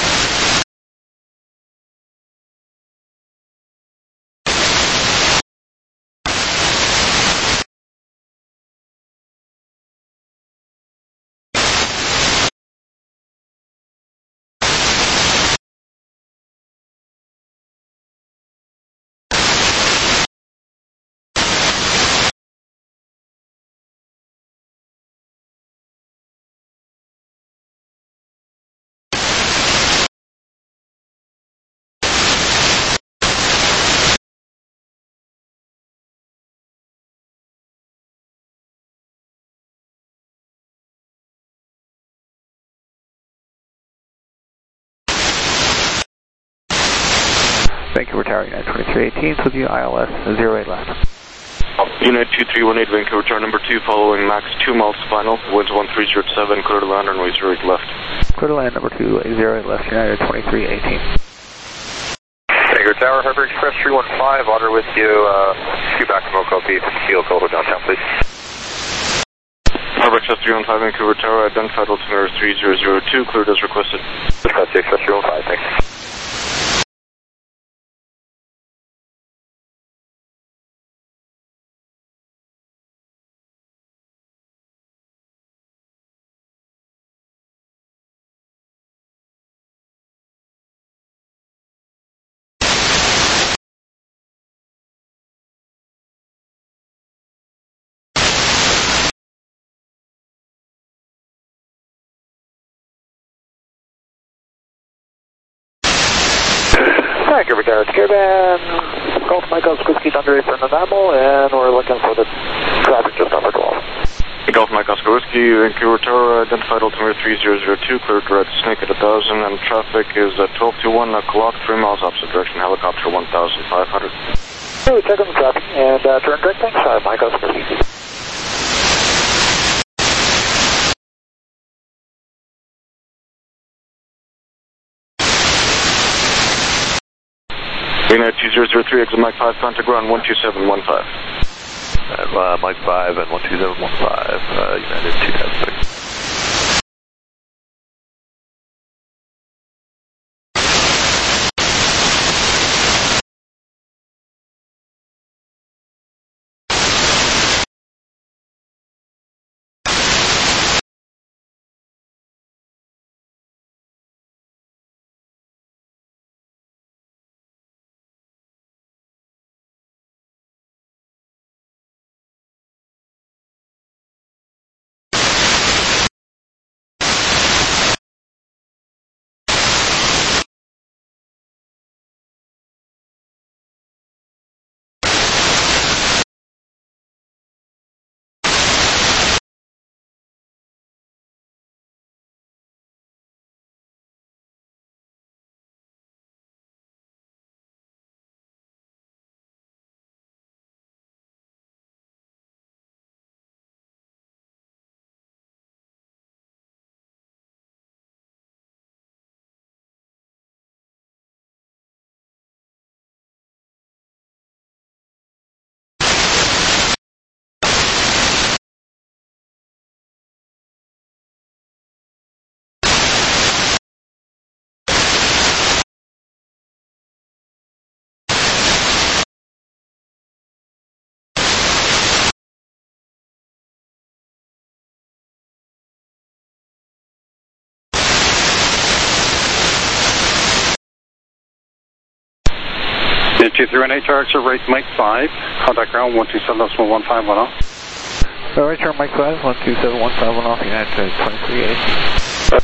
Vancouver Tower, United twenty-three eighteen, with you, I L S zero eight left. United two three one eight, Vancouver Tower number two, following max two miles final, winds one three zero seven, clear to land, runway zero eight left. Clear to land number two, zero eight left, United twenty-three eighteen. Vancouver Tower, Harbor Express three one five, order with you, uh, two back from Oak Hill, Field, Coho downtown, please. Harbor Express three one five, Vancouver Tower, identified altimeter three zero zero two, cleared as requested. Express three one five, thanks. Vancouver Tower, Caravan, Golf Mike Whiskey Thunder eight for Nanaimo, and we're looking for the traffic just over twelve. Golf Mike Oscar Whiskey, Vancouver Tower, identified altimeter three zero zero two, cleared direct snake at one thousand, and traffic is uh, twelve two one o'clock, three miles opposite direction, helicopter one thousand five hundred. Hey, check on the traffic, and uh, turn direct, thanks, uh, Mike Oscar Whiskey. United two zero zero three, exit Mike five, contact ground one two seven one five. Uh, Mike five and one two seven one five, uh, United two seven three. two three one eight, Archer, right Mike five, contact ground one two seven one five, one off. Right turn Mike five, one two seven one five, one off, United twenty-three eighty.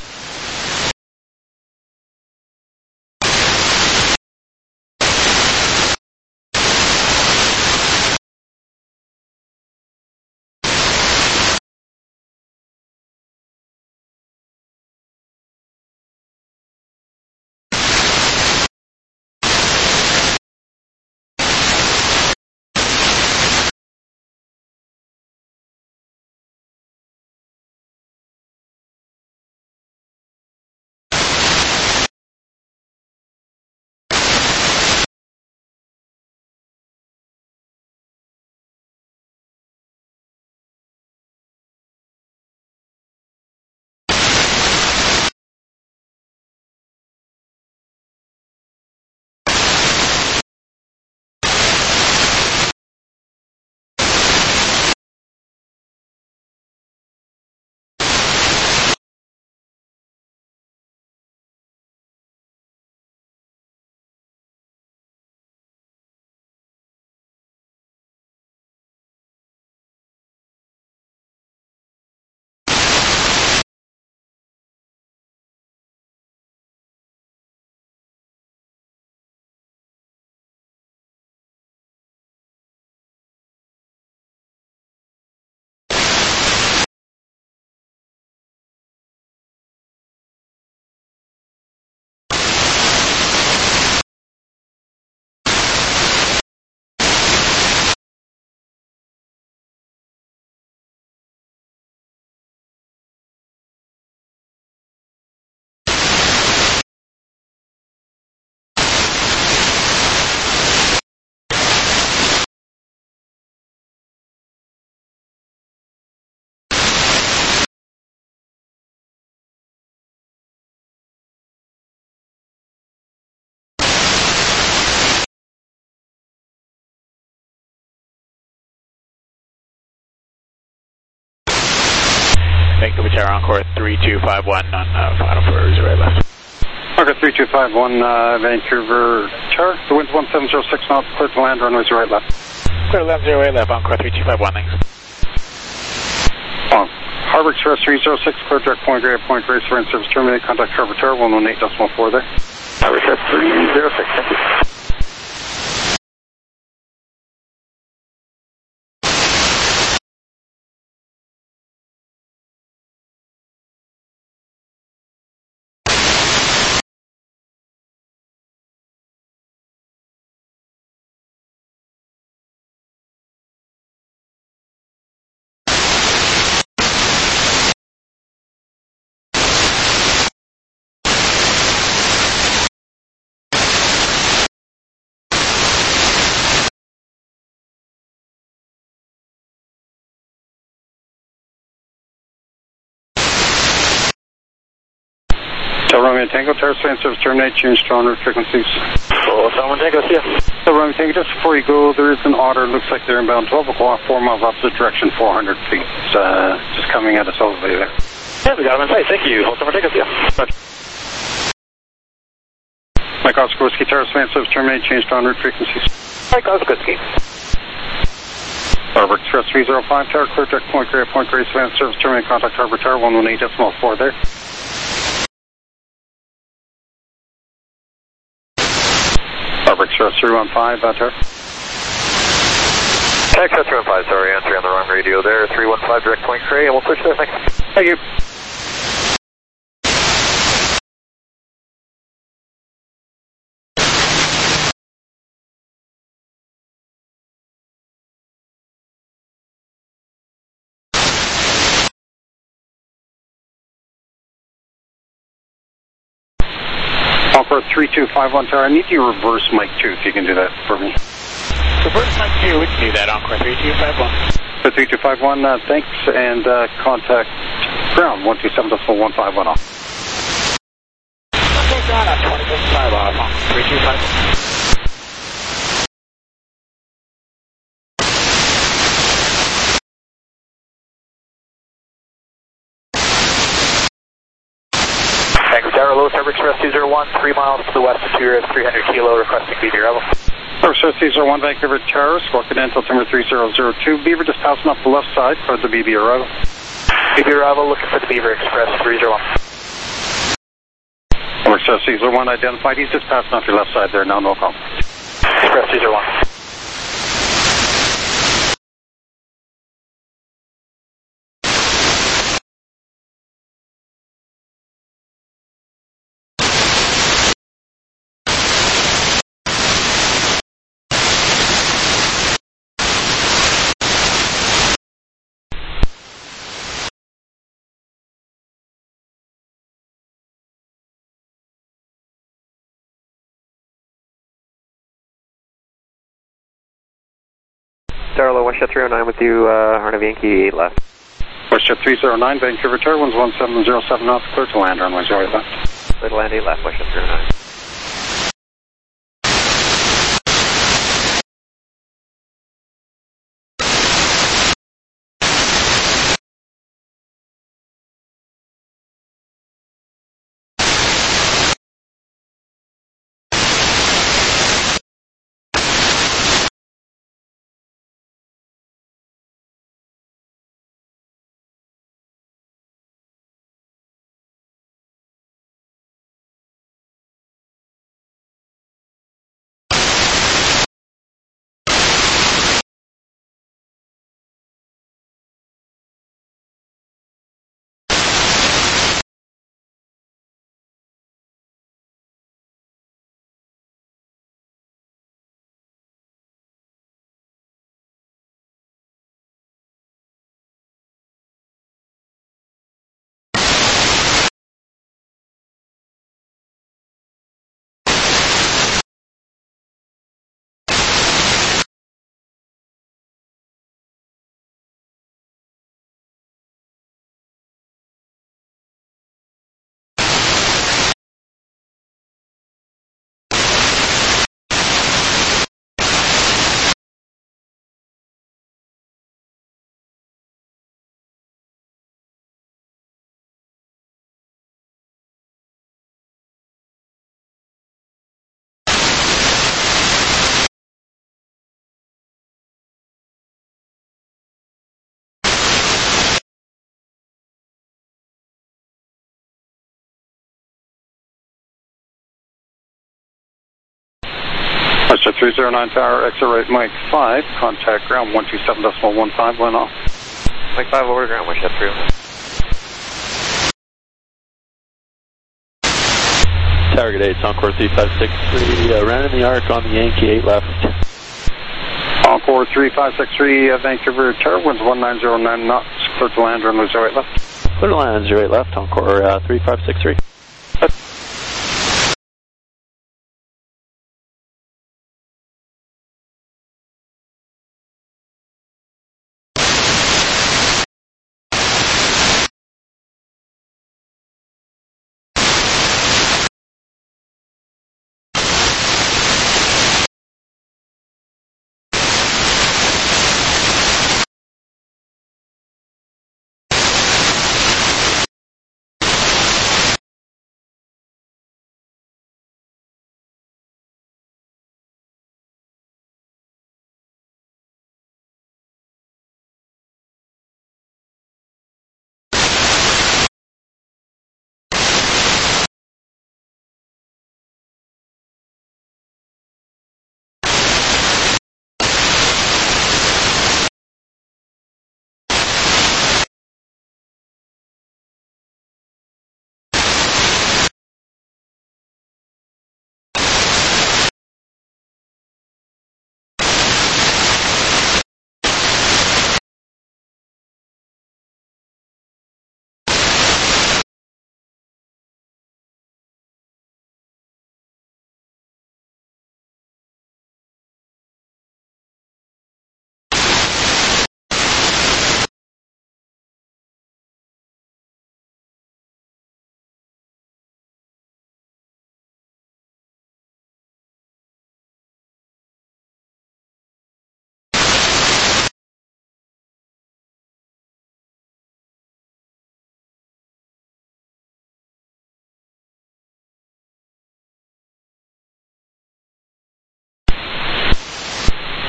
Vancouver Tower, Encore three two five one on uh, final for zero left. Encore three two five one, uh, Vancouver Tower, the wind's one seven zero six knots, clear to land, runway zero eight left. Clear to land zero eight left, Encore three two five one, thanks. Oh, Harbor Express three zero six, clear direct point grade, point grade, surveying service terminate, contact Harbor Tower, one one eight decimal four there. Harbor Express three zero six, thank you. Hotel Romeo Tango, Tower Span Service terminate, change to en route frequencies. Hotel Romeo Tango, see ya. Hotel Romeo Tango, just before you go, there is an otter, looks like they're inbound twelve o'clock, four miles opposite direction, four hundred feet. Uh, just coming at us all the way there. Yeah, we got him in sight, thank you. Hotel Romeo Tango, see ya. Roger. Mike Oscar Whiskey, Tower Span Service terminate, change to en route frequencies. Mike Oscar Whiskey. Harbor Express three oh five, Tower, clear deck, Point Grey, Point Grey, Span Service terminate, contact Harbor Tower, one one eight decimal four there. Harbor Express three one five, uh, Tower. Express three one five, sorry, answering on the wrong radio there, three one five, direct Point Grey, and we'll switch there, thanks. Thank you. Concord three two five one Tower, I need you to reverse Mike two if you can do that for me. Reverse Mike two, we can do that, Encore three two five one. So three two five one, uh, thanks, and uh, contact ground one two seven decimal one five one off. Okay, ground on twenty five off, Encore three two five one. Thanks, Tower, Lewis, Harbor Express two oh one, three miles to the west of Sierra, three hundred kilo, requesting B B arrival. Harbor Express two oh one, Vancouver Tower, squawk Continental, altimeter three zero zero two, Beaver just passing up the left side for the B B arrival. B B arrival, looking for the Beaver Express three oh one. Harbor Express two oh one identified, he's just passing off your left side there now, no problem. Express two oh one. Darlow, Westjet three oh nine with you, uh, Harnett Yankee eight left. Westjet three oh nine, Vancouver Tower, one's one seven zero seven knots, clear to land, runway zero eight left. Clear to land eight left, Westjet three oh nine. Westjet three oh nine Tower, exit right Mike five, contact ground one two seven decimal one five, line off. Mike five over to ground, Westjet three oh nine. Tower, good day, it's Encore three five six three, uh, ran in the arc on the Yankee eight left. Encore three five six three, uh, Vancouver Tower, winds one nine zero nine knots, clear to land, runway zero eight left. Clear to land, zero eight left, Encore uh, three five six three.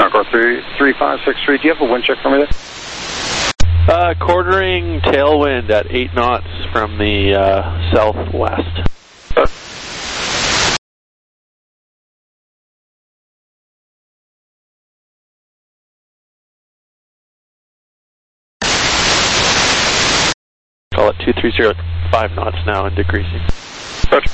Concord three five six three, do you have a wind check for me there? Uh, quartering tailwind at eight knots from the uh, southwest. Uh. Call it two three zero five knots now and decreasing. Roger.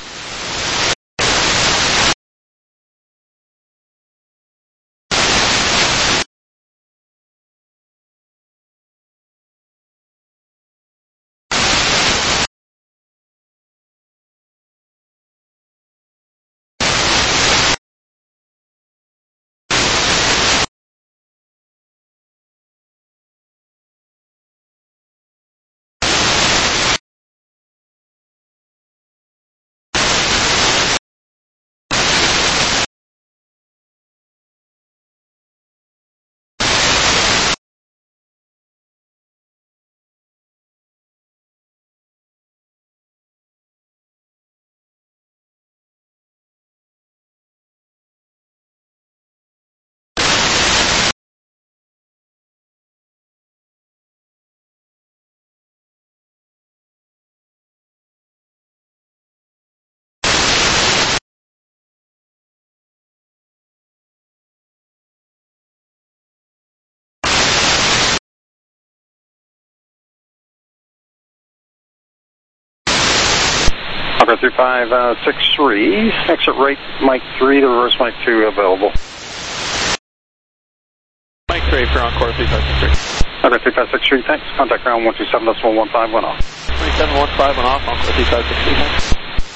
three five six three, exit right, Mike three, the reverse Mike two available. Mike three for Encore three five six three. Okay, three five six three, thanks. Contact ground one two seven decimal one five, one off. three seven one five, one off, Encore three five six three, thanks.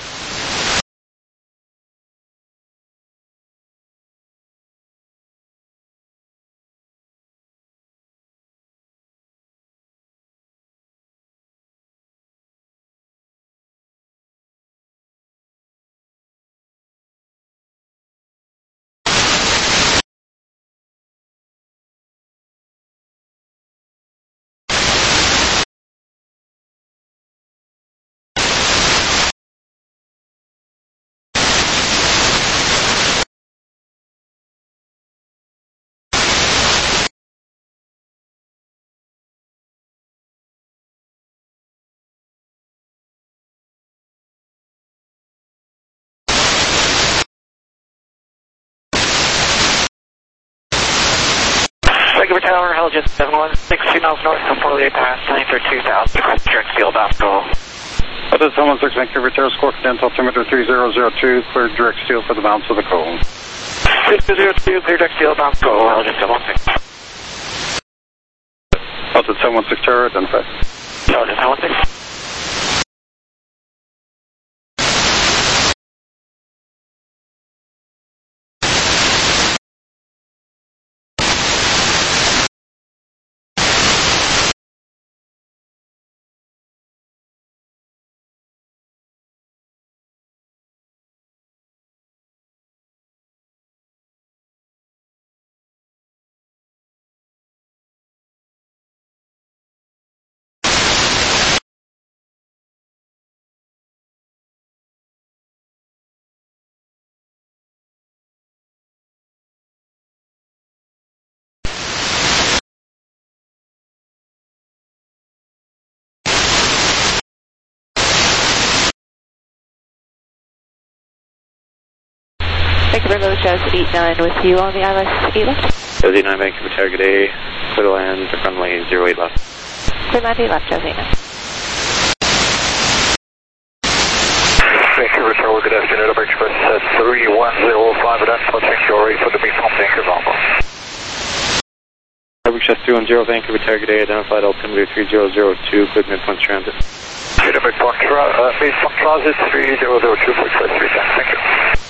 Vancouver Tower, Helgent seven one six, two miles north from forty-eight past, nine for two thousand, request direct field off goal. Hotel seven one six, Vancouver Tower, score condensed altimeter three zero zero two, clear direct steel for the balance of the call. six two zero two, clear direct steel, bounce goal, Helgent seven one six. Hotel seven one six Tower, identified. Helgent seven one six. Vancouver Low shows eight nine with you on the I L S eight left. Shows eight nine, Vancouver Target A, clear to land, runway zero eight left. Clear land eight left, shows eight nine. Vancouver Tower, good afternoon, Upper Express at three one zero five, and that's touching shore for the beat from Vancouver Alpha. Upper Express three one zero, Vancouver Target A, identified altimeter three zero zero two, cleared midpoint transit. Good, midpoint transit three zero zero two, for Express three ten, thank you.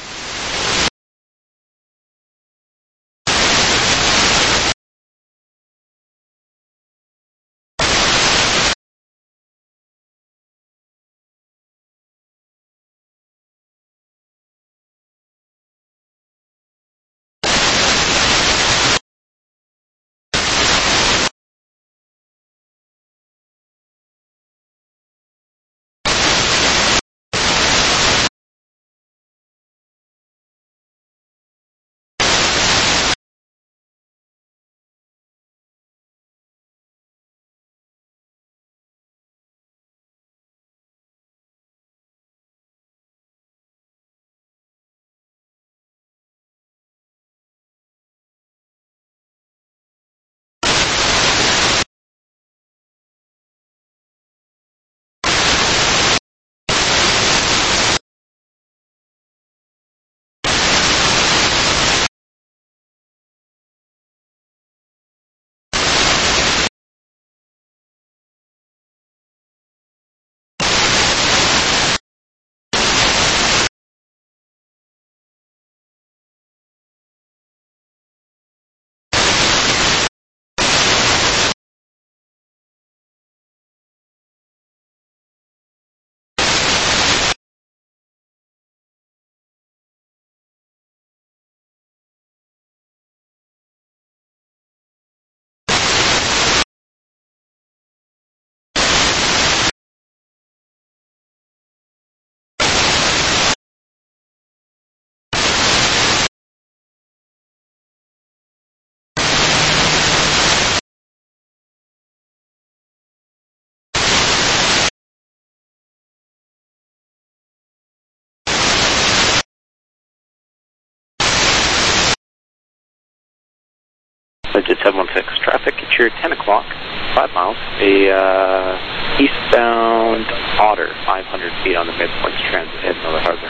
Legit seven one six, traffic at your ten o'clock, five miles, a uh, eastbound Otter, five hundred feet on the midpoint transit at Miller Harbor.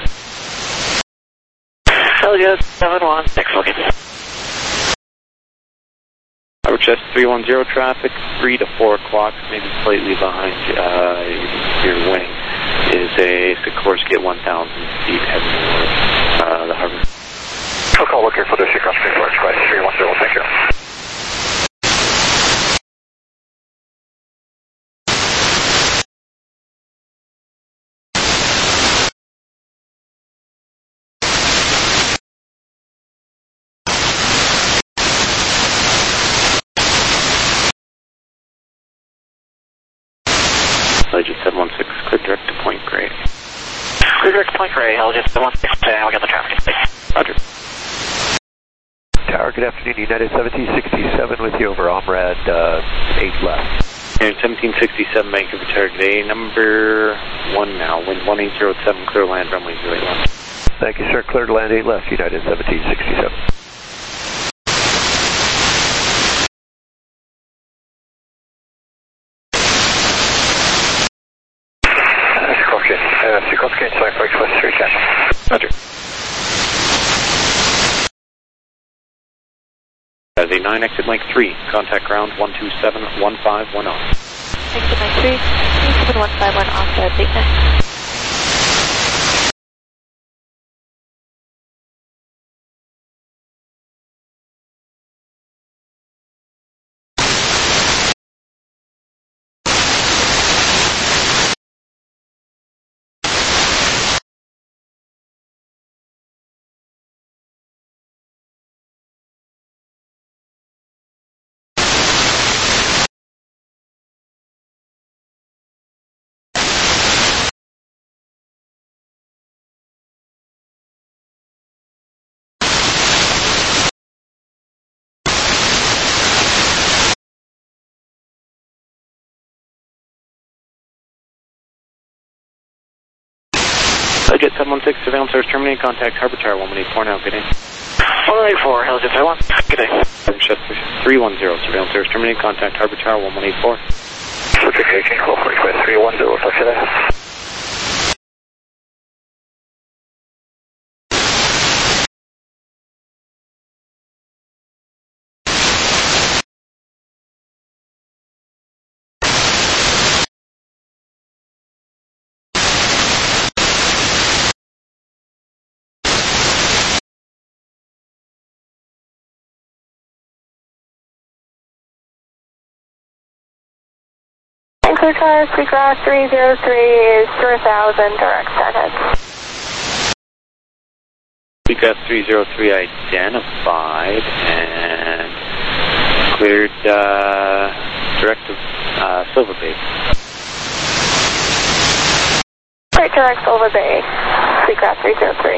Legit seven one six, okay. Harbor Chest three one zero traffic, three to four o'clock, maybe slightly behind uh, your wing, is a Sikorsky at one thousand feet heading towards uh, the harbor. I'll call looking for the Sikorsky for Express three one zero, thank you. Legit seven one six, clear direct to Point Grey. Clear direct to Point Grey, Legit seven one six, and we got the traffic in place. Roger. Tower, good afternoon, United seventeen sixty-seven with you over Omrad, uh, eight left. United seventeen sixty-seven, Vancouver Tower, today, number one now, wind one eight zero seven, clear land, runway zero eight left. Thank you, sir, clear to land eight left, United seventeen sixty-seven. Sikorsky, sorry for Express three ten. Roger. As a nine, exit Mike three, contact ground one two seven one five one zero. Exit Mike three, two seven one five one, offset, eight nine. Legit seven one six, surveillance service terminated, contact Harbor Tower one one eight four now, good day. one eight four, Legit seven one, good day. Harbor Chest three one zero, surveillance service terminated, contact Harbor Tower one one eight four. Pacific eighteen, call for Express three one zero, talk to that. Vancouver Tower, Seacross three zero three is two thousand, direct started. Seacross three zero three identified and cleared uh, direct to uh, Silver Bay. Cleared direct Silver Bay, Seacross three zero three.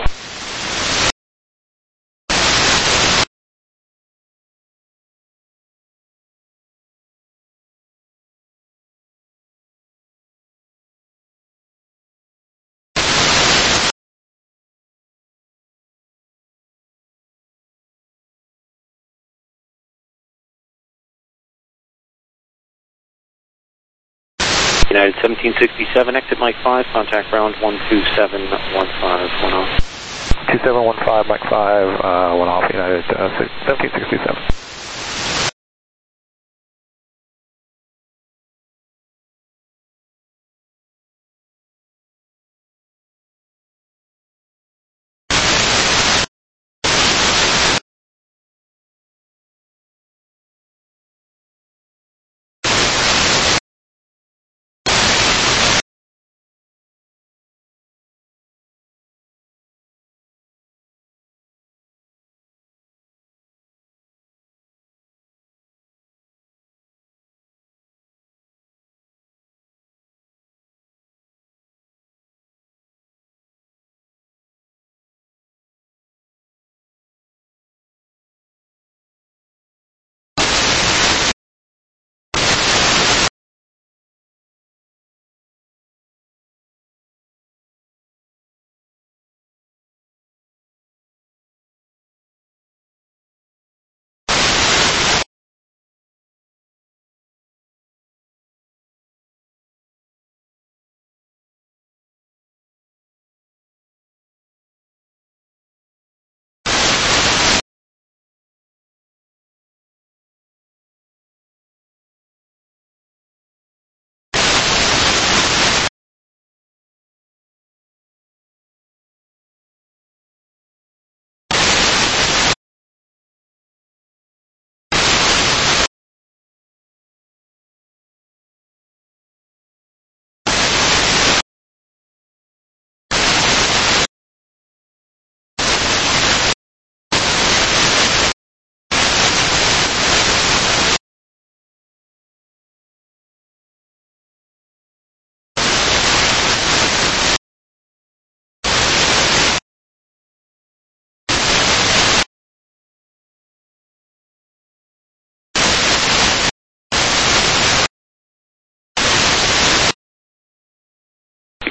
United seventeen sixty-seven, exit Mike five, contact ground one two seven one five one zero. two seven one five, Mike five, uh, one off, United uh, seventeen sixty-seven.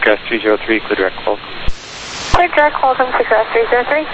Seacrest three zero three, clear direct Qualcomm. Clear direct Qualcomm, Seacrest three zero three.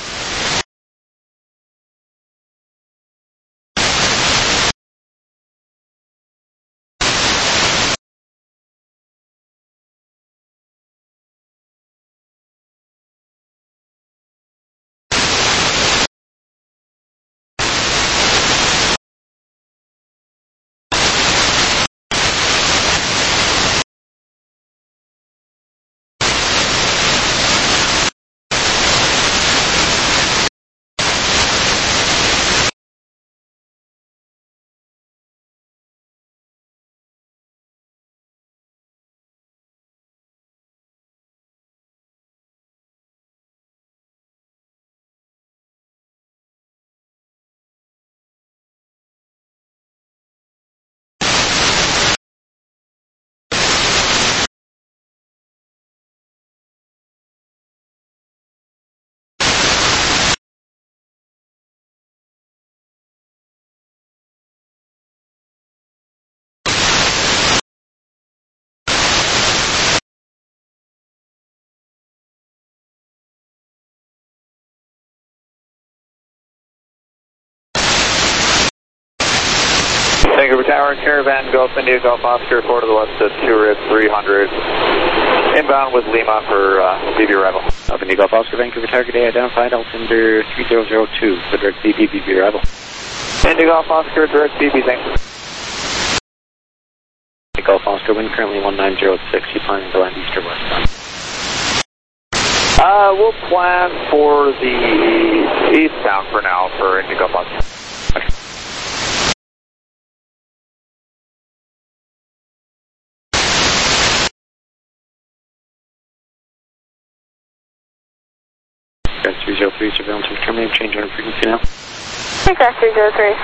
Vancouver Tower, Caravan, Golf India, Golf Oscar, four to the west at two rib three hundred. Inbound with Lima for uh, B B arrival. Golf India, Golf Oscar, Vancouver Tower, today identified altimeter three zero zero two, the direct B B, B B arrival. India, Golf Oscar, direct B B, thanks. Golf Oscar, wind currently one nine zero six, you planning to land east or west? Uh, we'll plan for the eastbound for now for India, Golf Oscar. Okay. three zero three, surveillance will terminate, change on frequency now. Seacrest three zero three.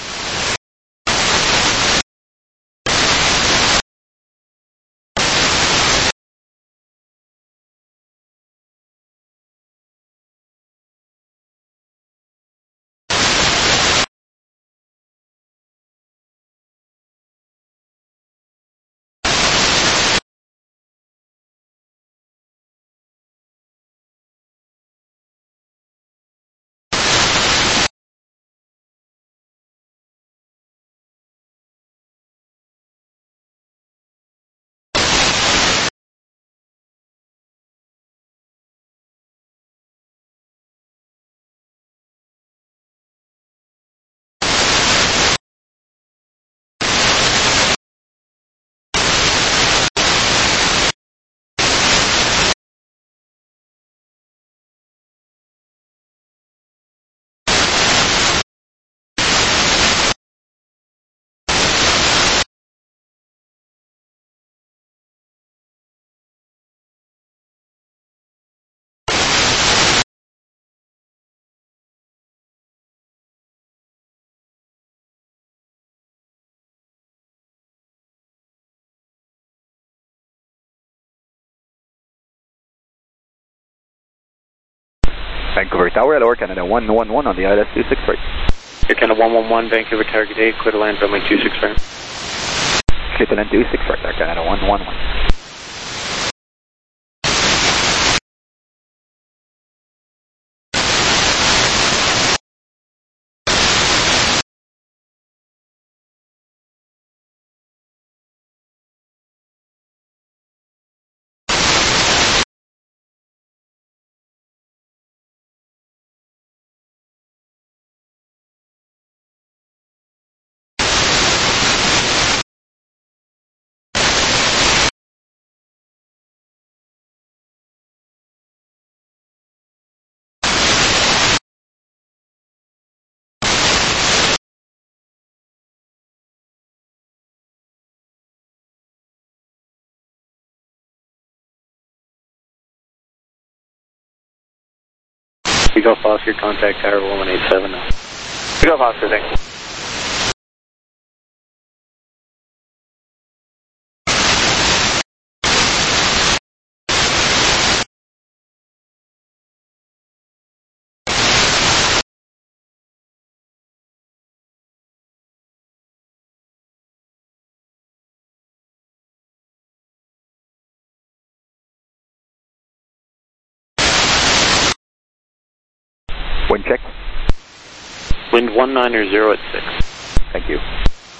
Vancouver Tower, Lower Canada one one one on the I L S two six three. Air Canada one one one, Vancouver Tower, good day, clear to land, runway two six three. Clear to land two six three, Air Canada one one one. Golf Oscar, contact tower one eight seven now. Golf Oscar, thanks. Wind check. Wind one niner zero at six. Thank you.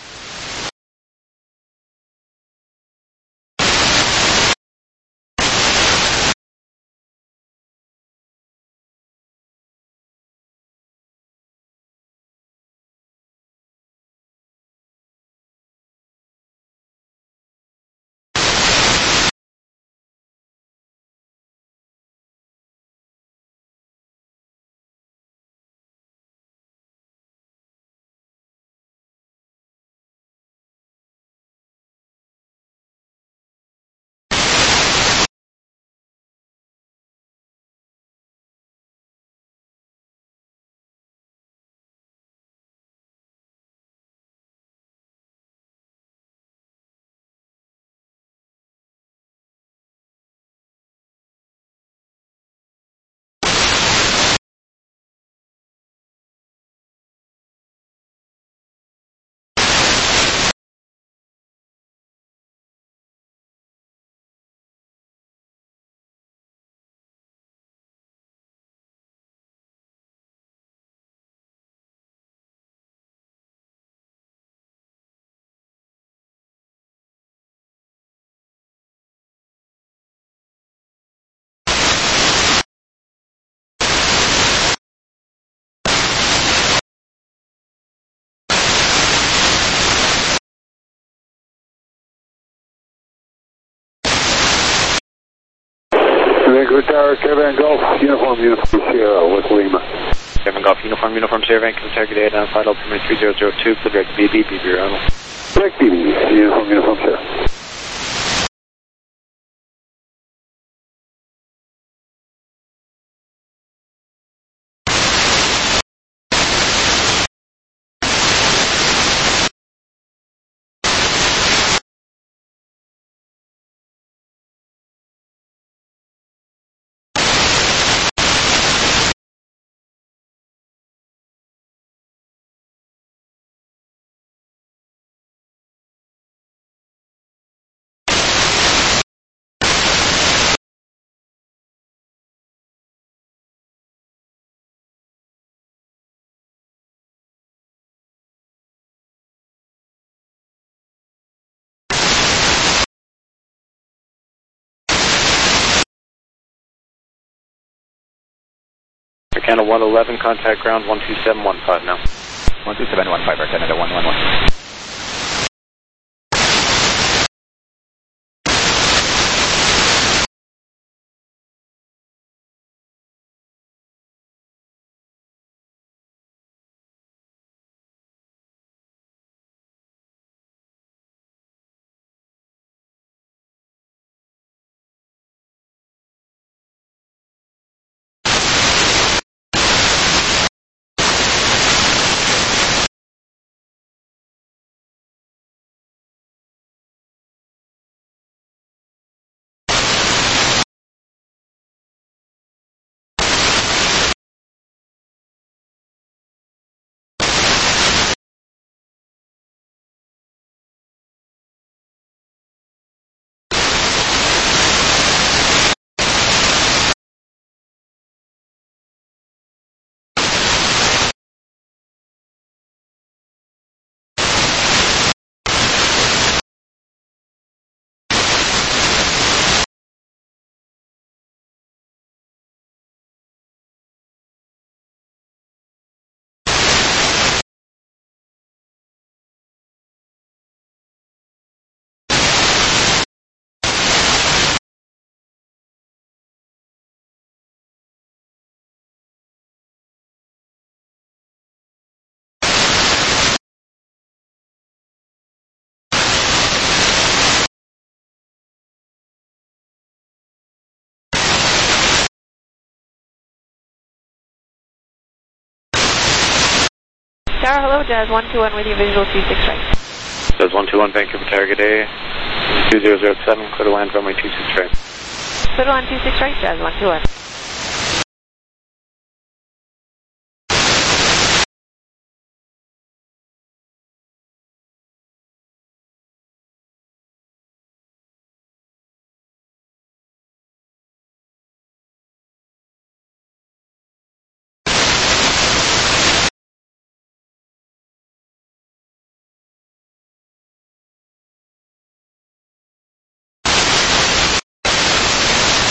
Vancouver Tower, Caravan Golf, Uniform, Uniform Sierra with Lima. Caravan Golf, Uniform, Uniform Sierra, Vancouver Tower, good day, identified altimeter three zero zero two, for direct B B, B B Ronald. Direct B B, Uniform, Uniform Sierra. Canada one eleven, contact ground one two seven one five now. one two seven one five, Canada one one one. Tower, hello, Jazz one two one with you, visual two six right. Jazz one two one, Vancouver Tower, good day. two zero zero seven, clear to land runway two six right. Clear to land two six right, Jazz one two one.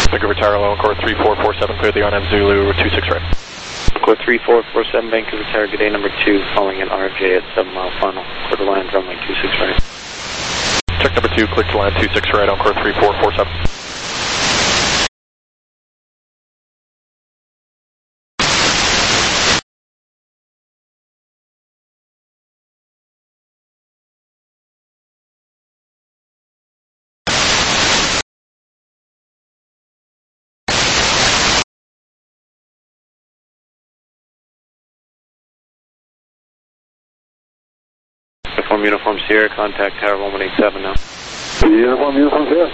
Vancouver Tower, low encore three four four seven, clear the on M Zulu two six right. Encore three four four seven, Vancouver Tower, good day number two, following an R J at seven mile final, quarter line, runway two six right. Check number two, click to land two six right, encore three four four seven. Uniform, Uniform Sierra, contact Tower one one eight seven now. Uniform, Uniform Sierra.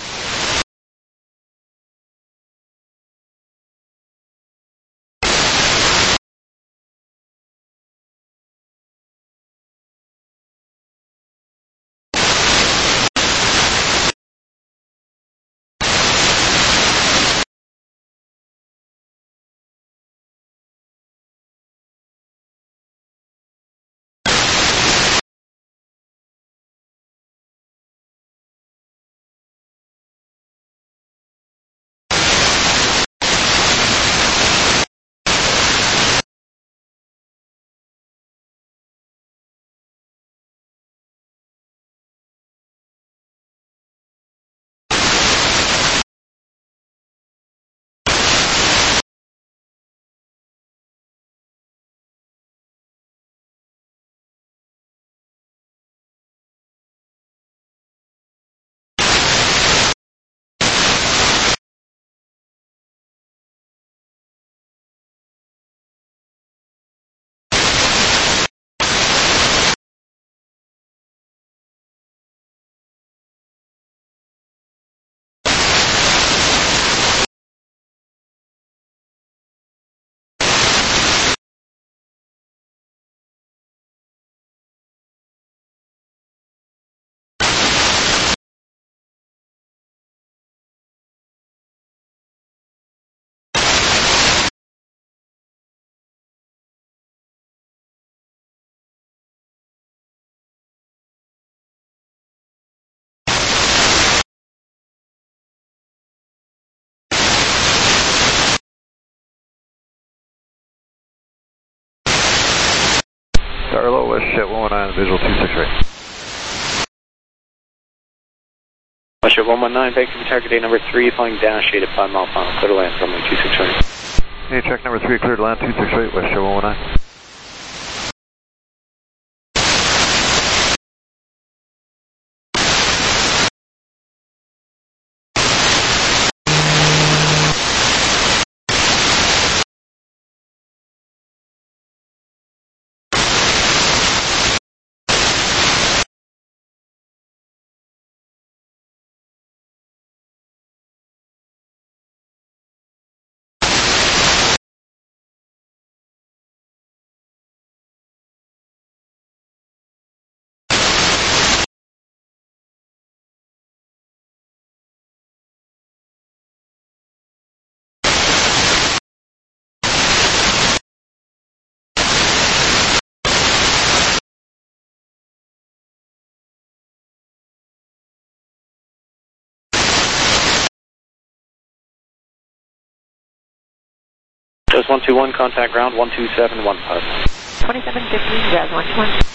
Tower low, west jet one one nine, visual two six right. West jet one one nine, Vancouver Tower, good day number three, following dash eight at five mile final, clear to land, runway two six right. Hey, check number three, clear to land two six right, west jet one one nine. Just one two one, contact ground one two seven one five. twenty-seven fifteen, Jazz one two one.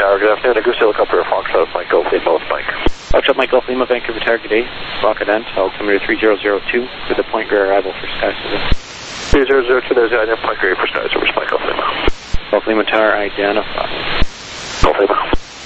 Tower, good afternoon. Goose Helicopter, Foxtrot, Mike Golf Lima with Mike. Foxtrot, Mike Golf Lima, Vancouver Tower, good day. Rocket Ent, altimeter three zero zero two, with a point rear arrival for sky service. three zero zero two, there's the identified point grade for sky service, Mike Golf Lima. Golf Lima Tower, identified. Golf Lima.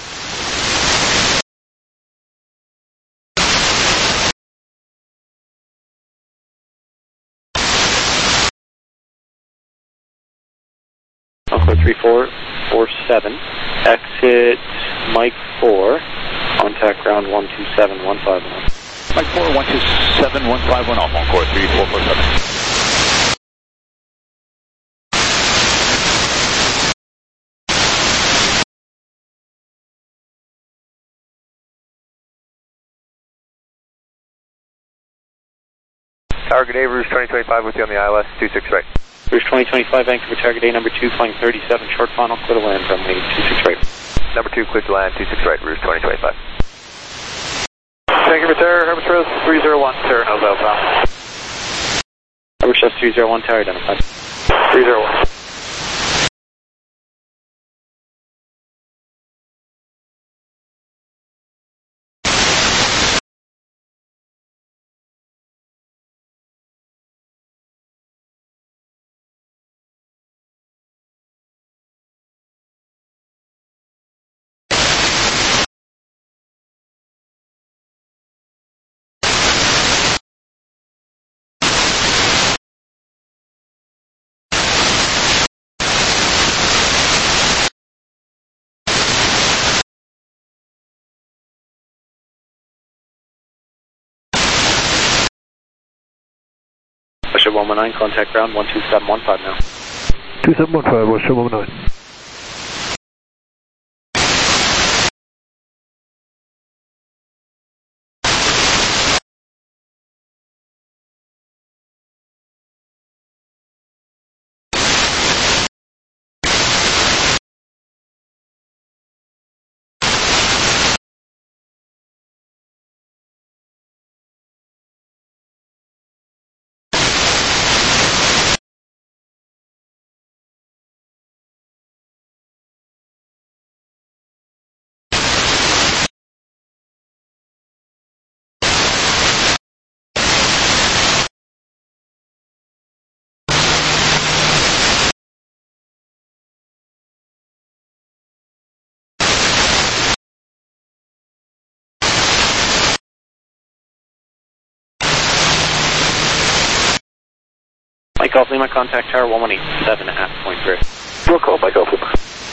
Encore three four four seven, exit Mike four, contact ground one two seven one five one. Mike four, one two seven one five one off, Encore three four four seven. Tower, good day, Rouge twenty twenty-five with you on the I L S, two six right. Rouge twenty twenty-five, Vancouver Target day number two, flying thirty-seven, short final, clear to land, runway two six right. Number two, clear to land, two six right, Rouge twenty twenty-five. Vancouver Tower, Herbert Rose, three zero one, sir, how's that sound? Herbert Rose, three zero one, Tower identified. three zero one. Westship one one nine, contact ground one two seven one five now. two seven one five, Westship one one nine. Mike Golf Lima, contact tower one one eight, seven and a half point three. Roll call, Mike Golf Lima.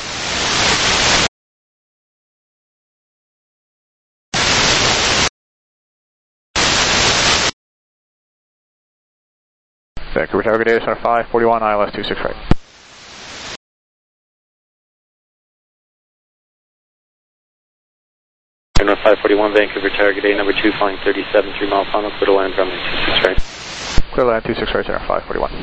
Vancouver Tower, good day, center five forty-one, I L S two six right. North five forty-one, Vancouver Tower, good day, number two, flying thirty-seven, three mile final, clear to land, runway two six right. Clear land two six right, center five forty-one.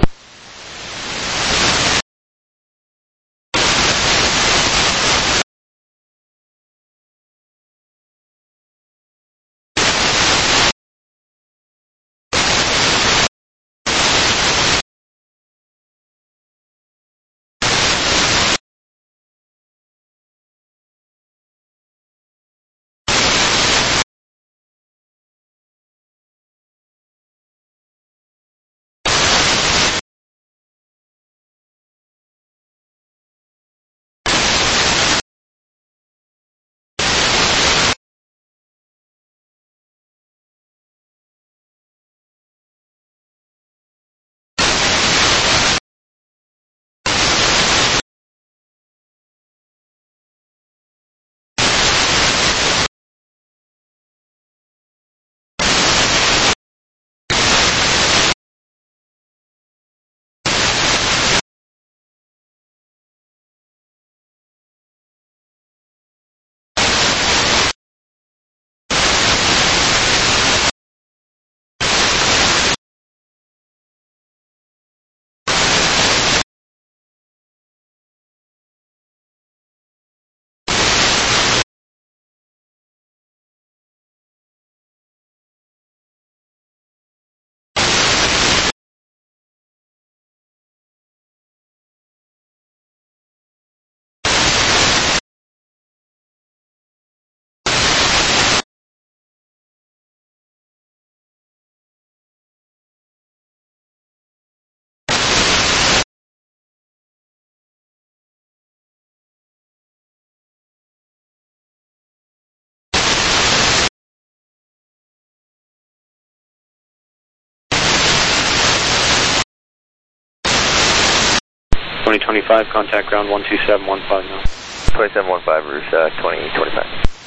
twenty twenty-five, contact ground one two seven one five now. twenty-seven one five, Route uh, twenty twenty-five.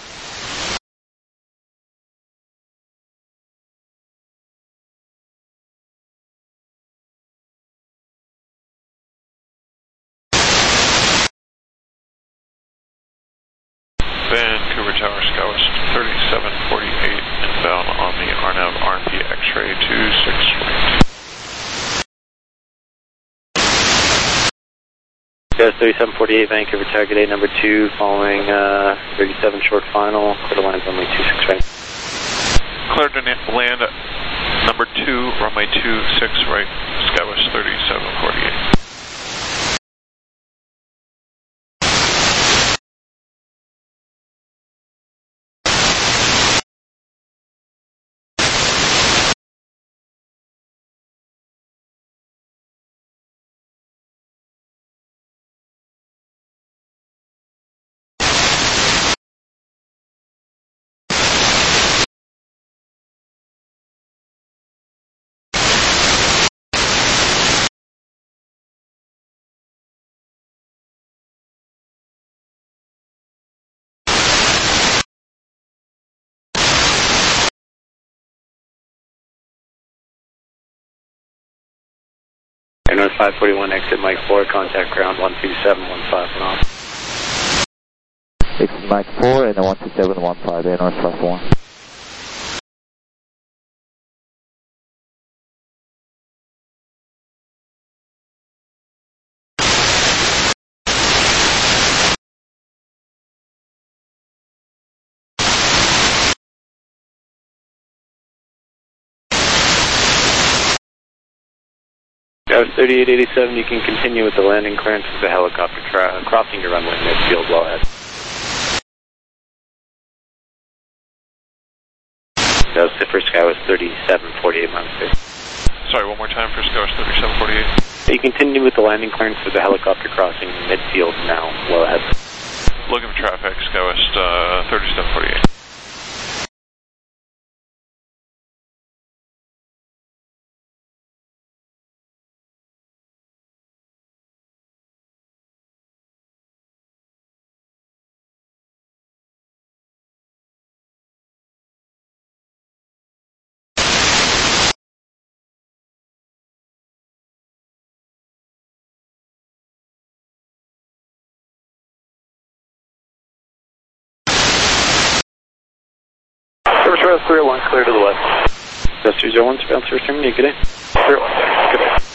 Vancouver Tower, Skywest thirty-seven forty-eight, inbound on the R N A V R P X-ray two six right. Skywest thirty-seven forty-eight, Vancouver target eight, number two, following uh, thirty-seven short final, clear to land runway two six right. Clear to land number two, runway two six right, Skywest thirty-seven forty-eight. Air North five forty-one, exit Mike four, contact ground one two seven one five and off. Exit Mike four and then one two seven one five, Air North five four one. Skywest thirty-eight eighty-seven, you can continue with the landing clearance of the helicopter tra crossing your runway midfield well ahead. That was the first Skywest thirty-seven forty-eight miles clear. Sorry, one more time for Skywest thirty-seven forty-eight. You continue with the landing clearance of the helicopter crossing midfield now well ahead. Looking for traffic, Skywest uh, thirty-seven forty-eight. Surface three oh one, clear to the left. That's three oh one, surveillance first terminal, good day. three oh one, good day.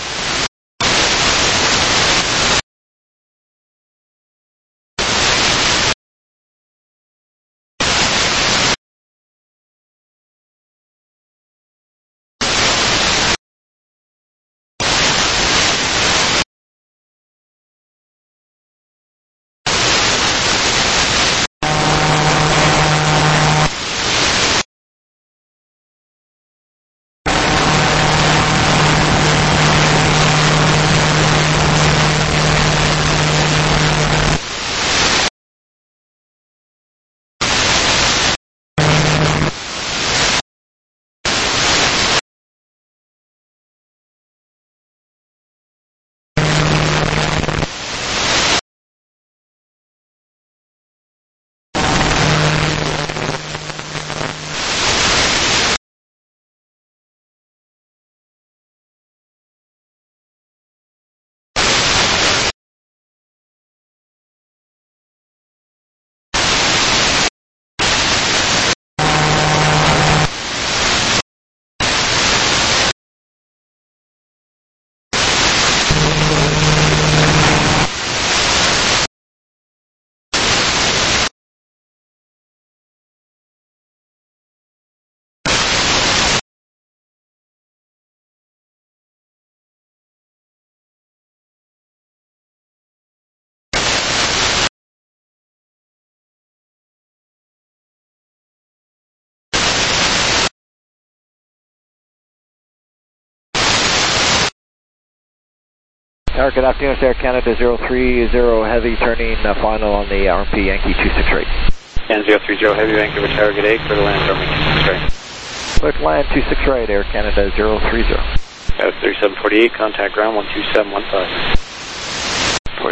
Tower, good afternoon, it's Air Canada zero three zero Heavy, turning uh, final on the R M P Yankee two six right. And zero three zero Heavy, Vancouver Tower, good day, clear to land, runway two six right. Clear to land two six right, Air Canada zero three zero. That was thirty-seven forty-eight, contact ground one two seven one five.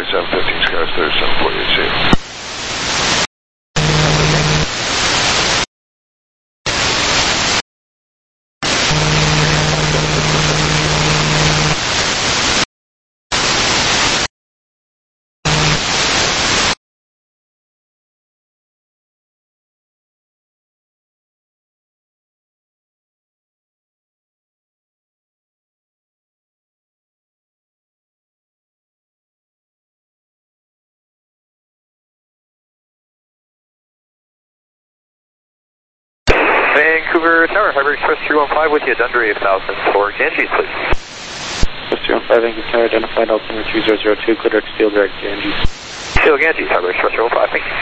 runway seven fifteen, Skies thirty-seven forty-eight, see you. Vancouver Tower, Harbor Express three one five with you, Dunder eight thousand for Ganges, please. Express three one five, Vancouver Tower, identified altimeter three zero zero two, clear direct steel direct Ganges. Steel Ganges, Harbor Express three one five, thank you.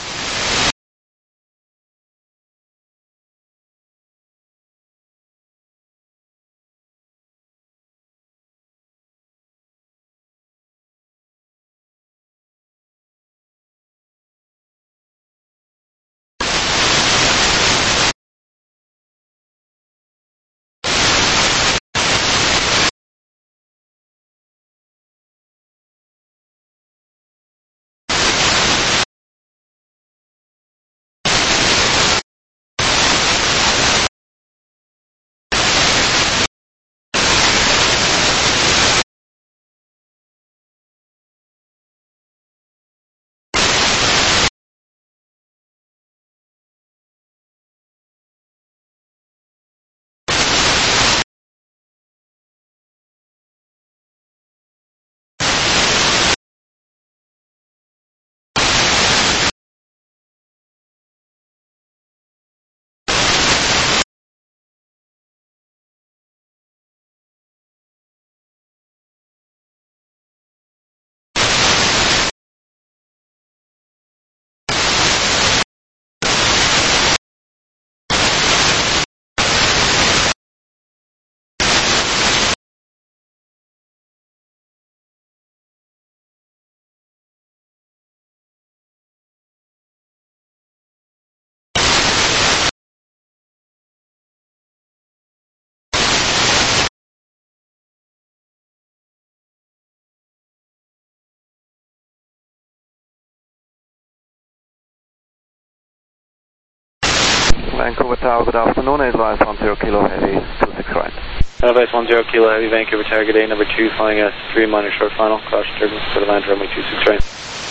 Vancouver Tower, good afternoon, advise one zero Kilo Heavy, two six right. Advise one zero Kilo Heavy, Vancouver Tower, good day, number two, flying a three minor short final, caution turbulence, for the land runway two six right.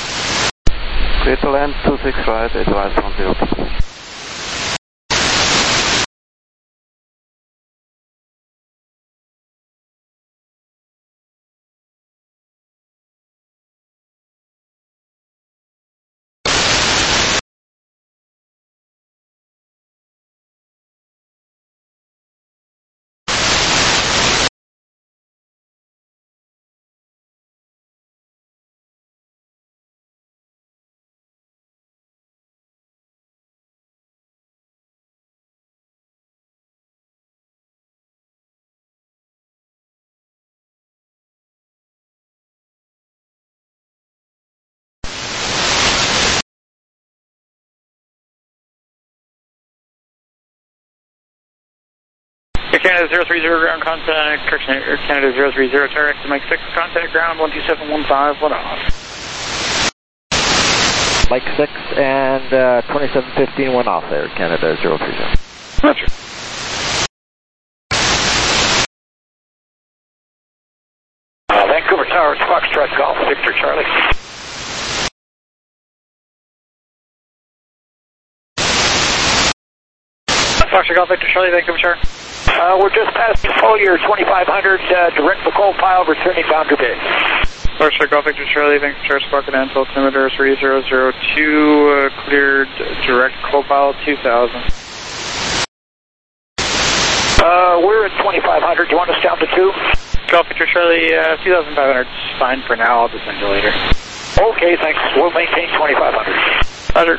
Clear to land, two six right, advise one zero Kilo. Canada zero three zero ground contact, correction, Air Canada zero three zero, Tower X to Mike six, contact ground one two seven one five, one off. Mike six and uh, twenty-seven fifteen, one off there, Canada zero three zero. Roger. Uh, Vancouver Tower, Foxtrot Golf, Victor Charlie. Foxtrot Golf, Victor Charlie, Vancouver Tower. Uh, we're just past Follier twenty-five hundred, uh, direct the coal pile, returning boundary bay. Foxtrot Golf, Victor Charlie, Vancouver Tower, Spark and Ansel, altimeter three zero zero two, uh, cleared direct coal pile two thousand. Uh, we're at twenty-five hundred, do you want us down to two? Golf, Victor Charlie, uh, two thousand five hundred, is fine for now, I'll just send you later. Okay, thanks, we'll maintain twenty-five hundred. Roger.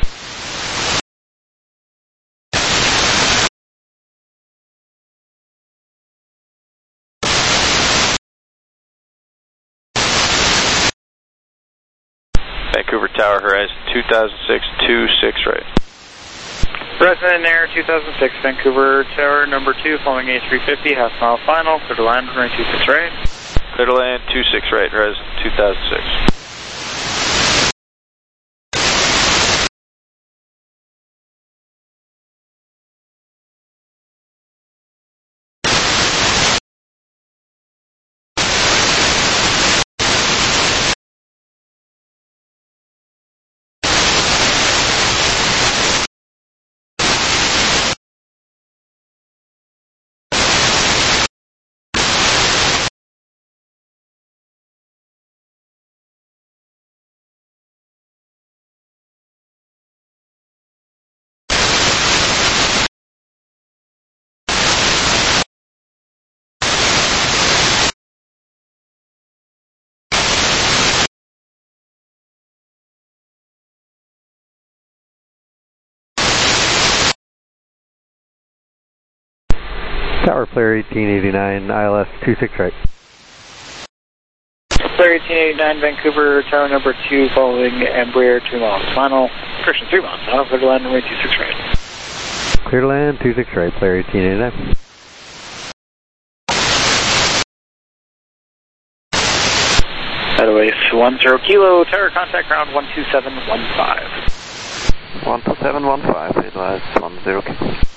Vancouver Tower, Horizon two thousand six, two six right. Horizon Air two thousand six, Vancouver Tower, number two, following A three fifty, half mile final, clear to land, runway two six right. Clear to land, two six right, Horizon two thousand six. Tower, Player eighteen eighty-nine, I L S two six right. Player eighteen eighty-nine, Vancouver, tower number two, following Embraer two miles final. Correction, three miles final, clear to land runway two six right. Clear to land two six right, Player eighteen eighty-nine. Headways one zero kilo, tower contact ground one two seven one five. one two seven one five, advise one zero kilo.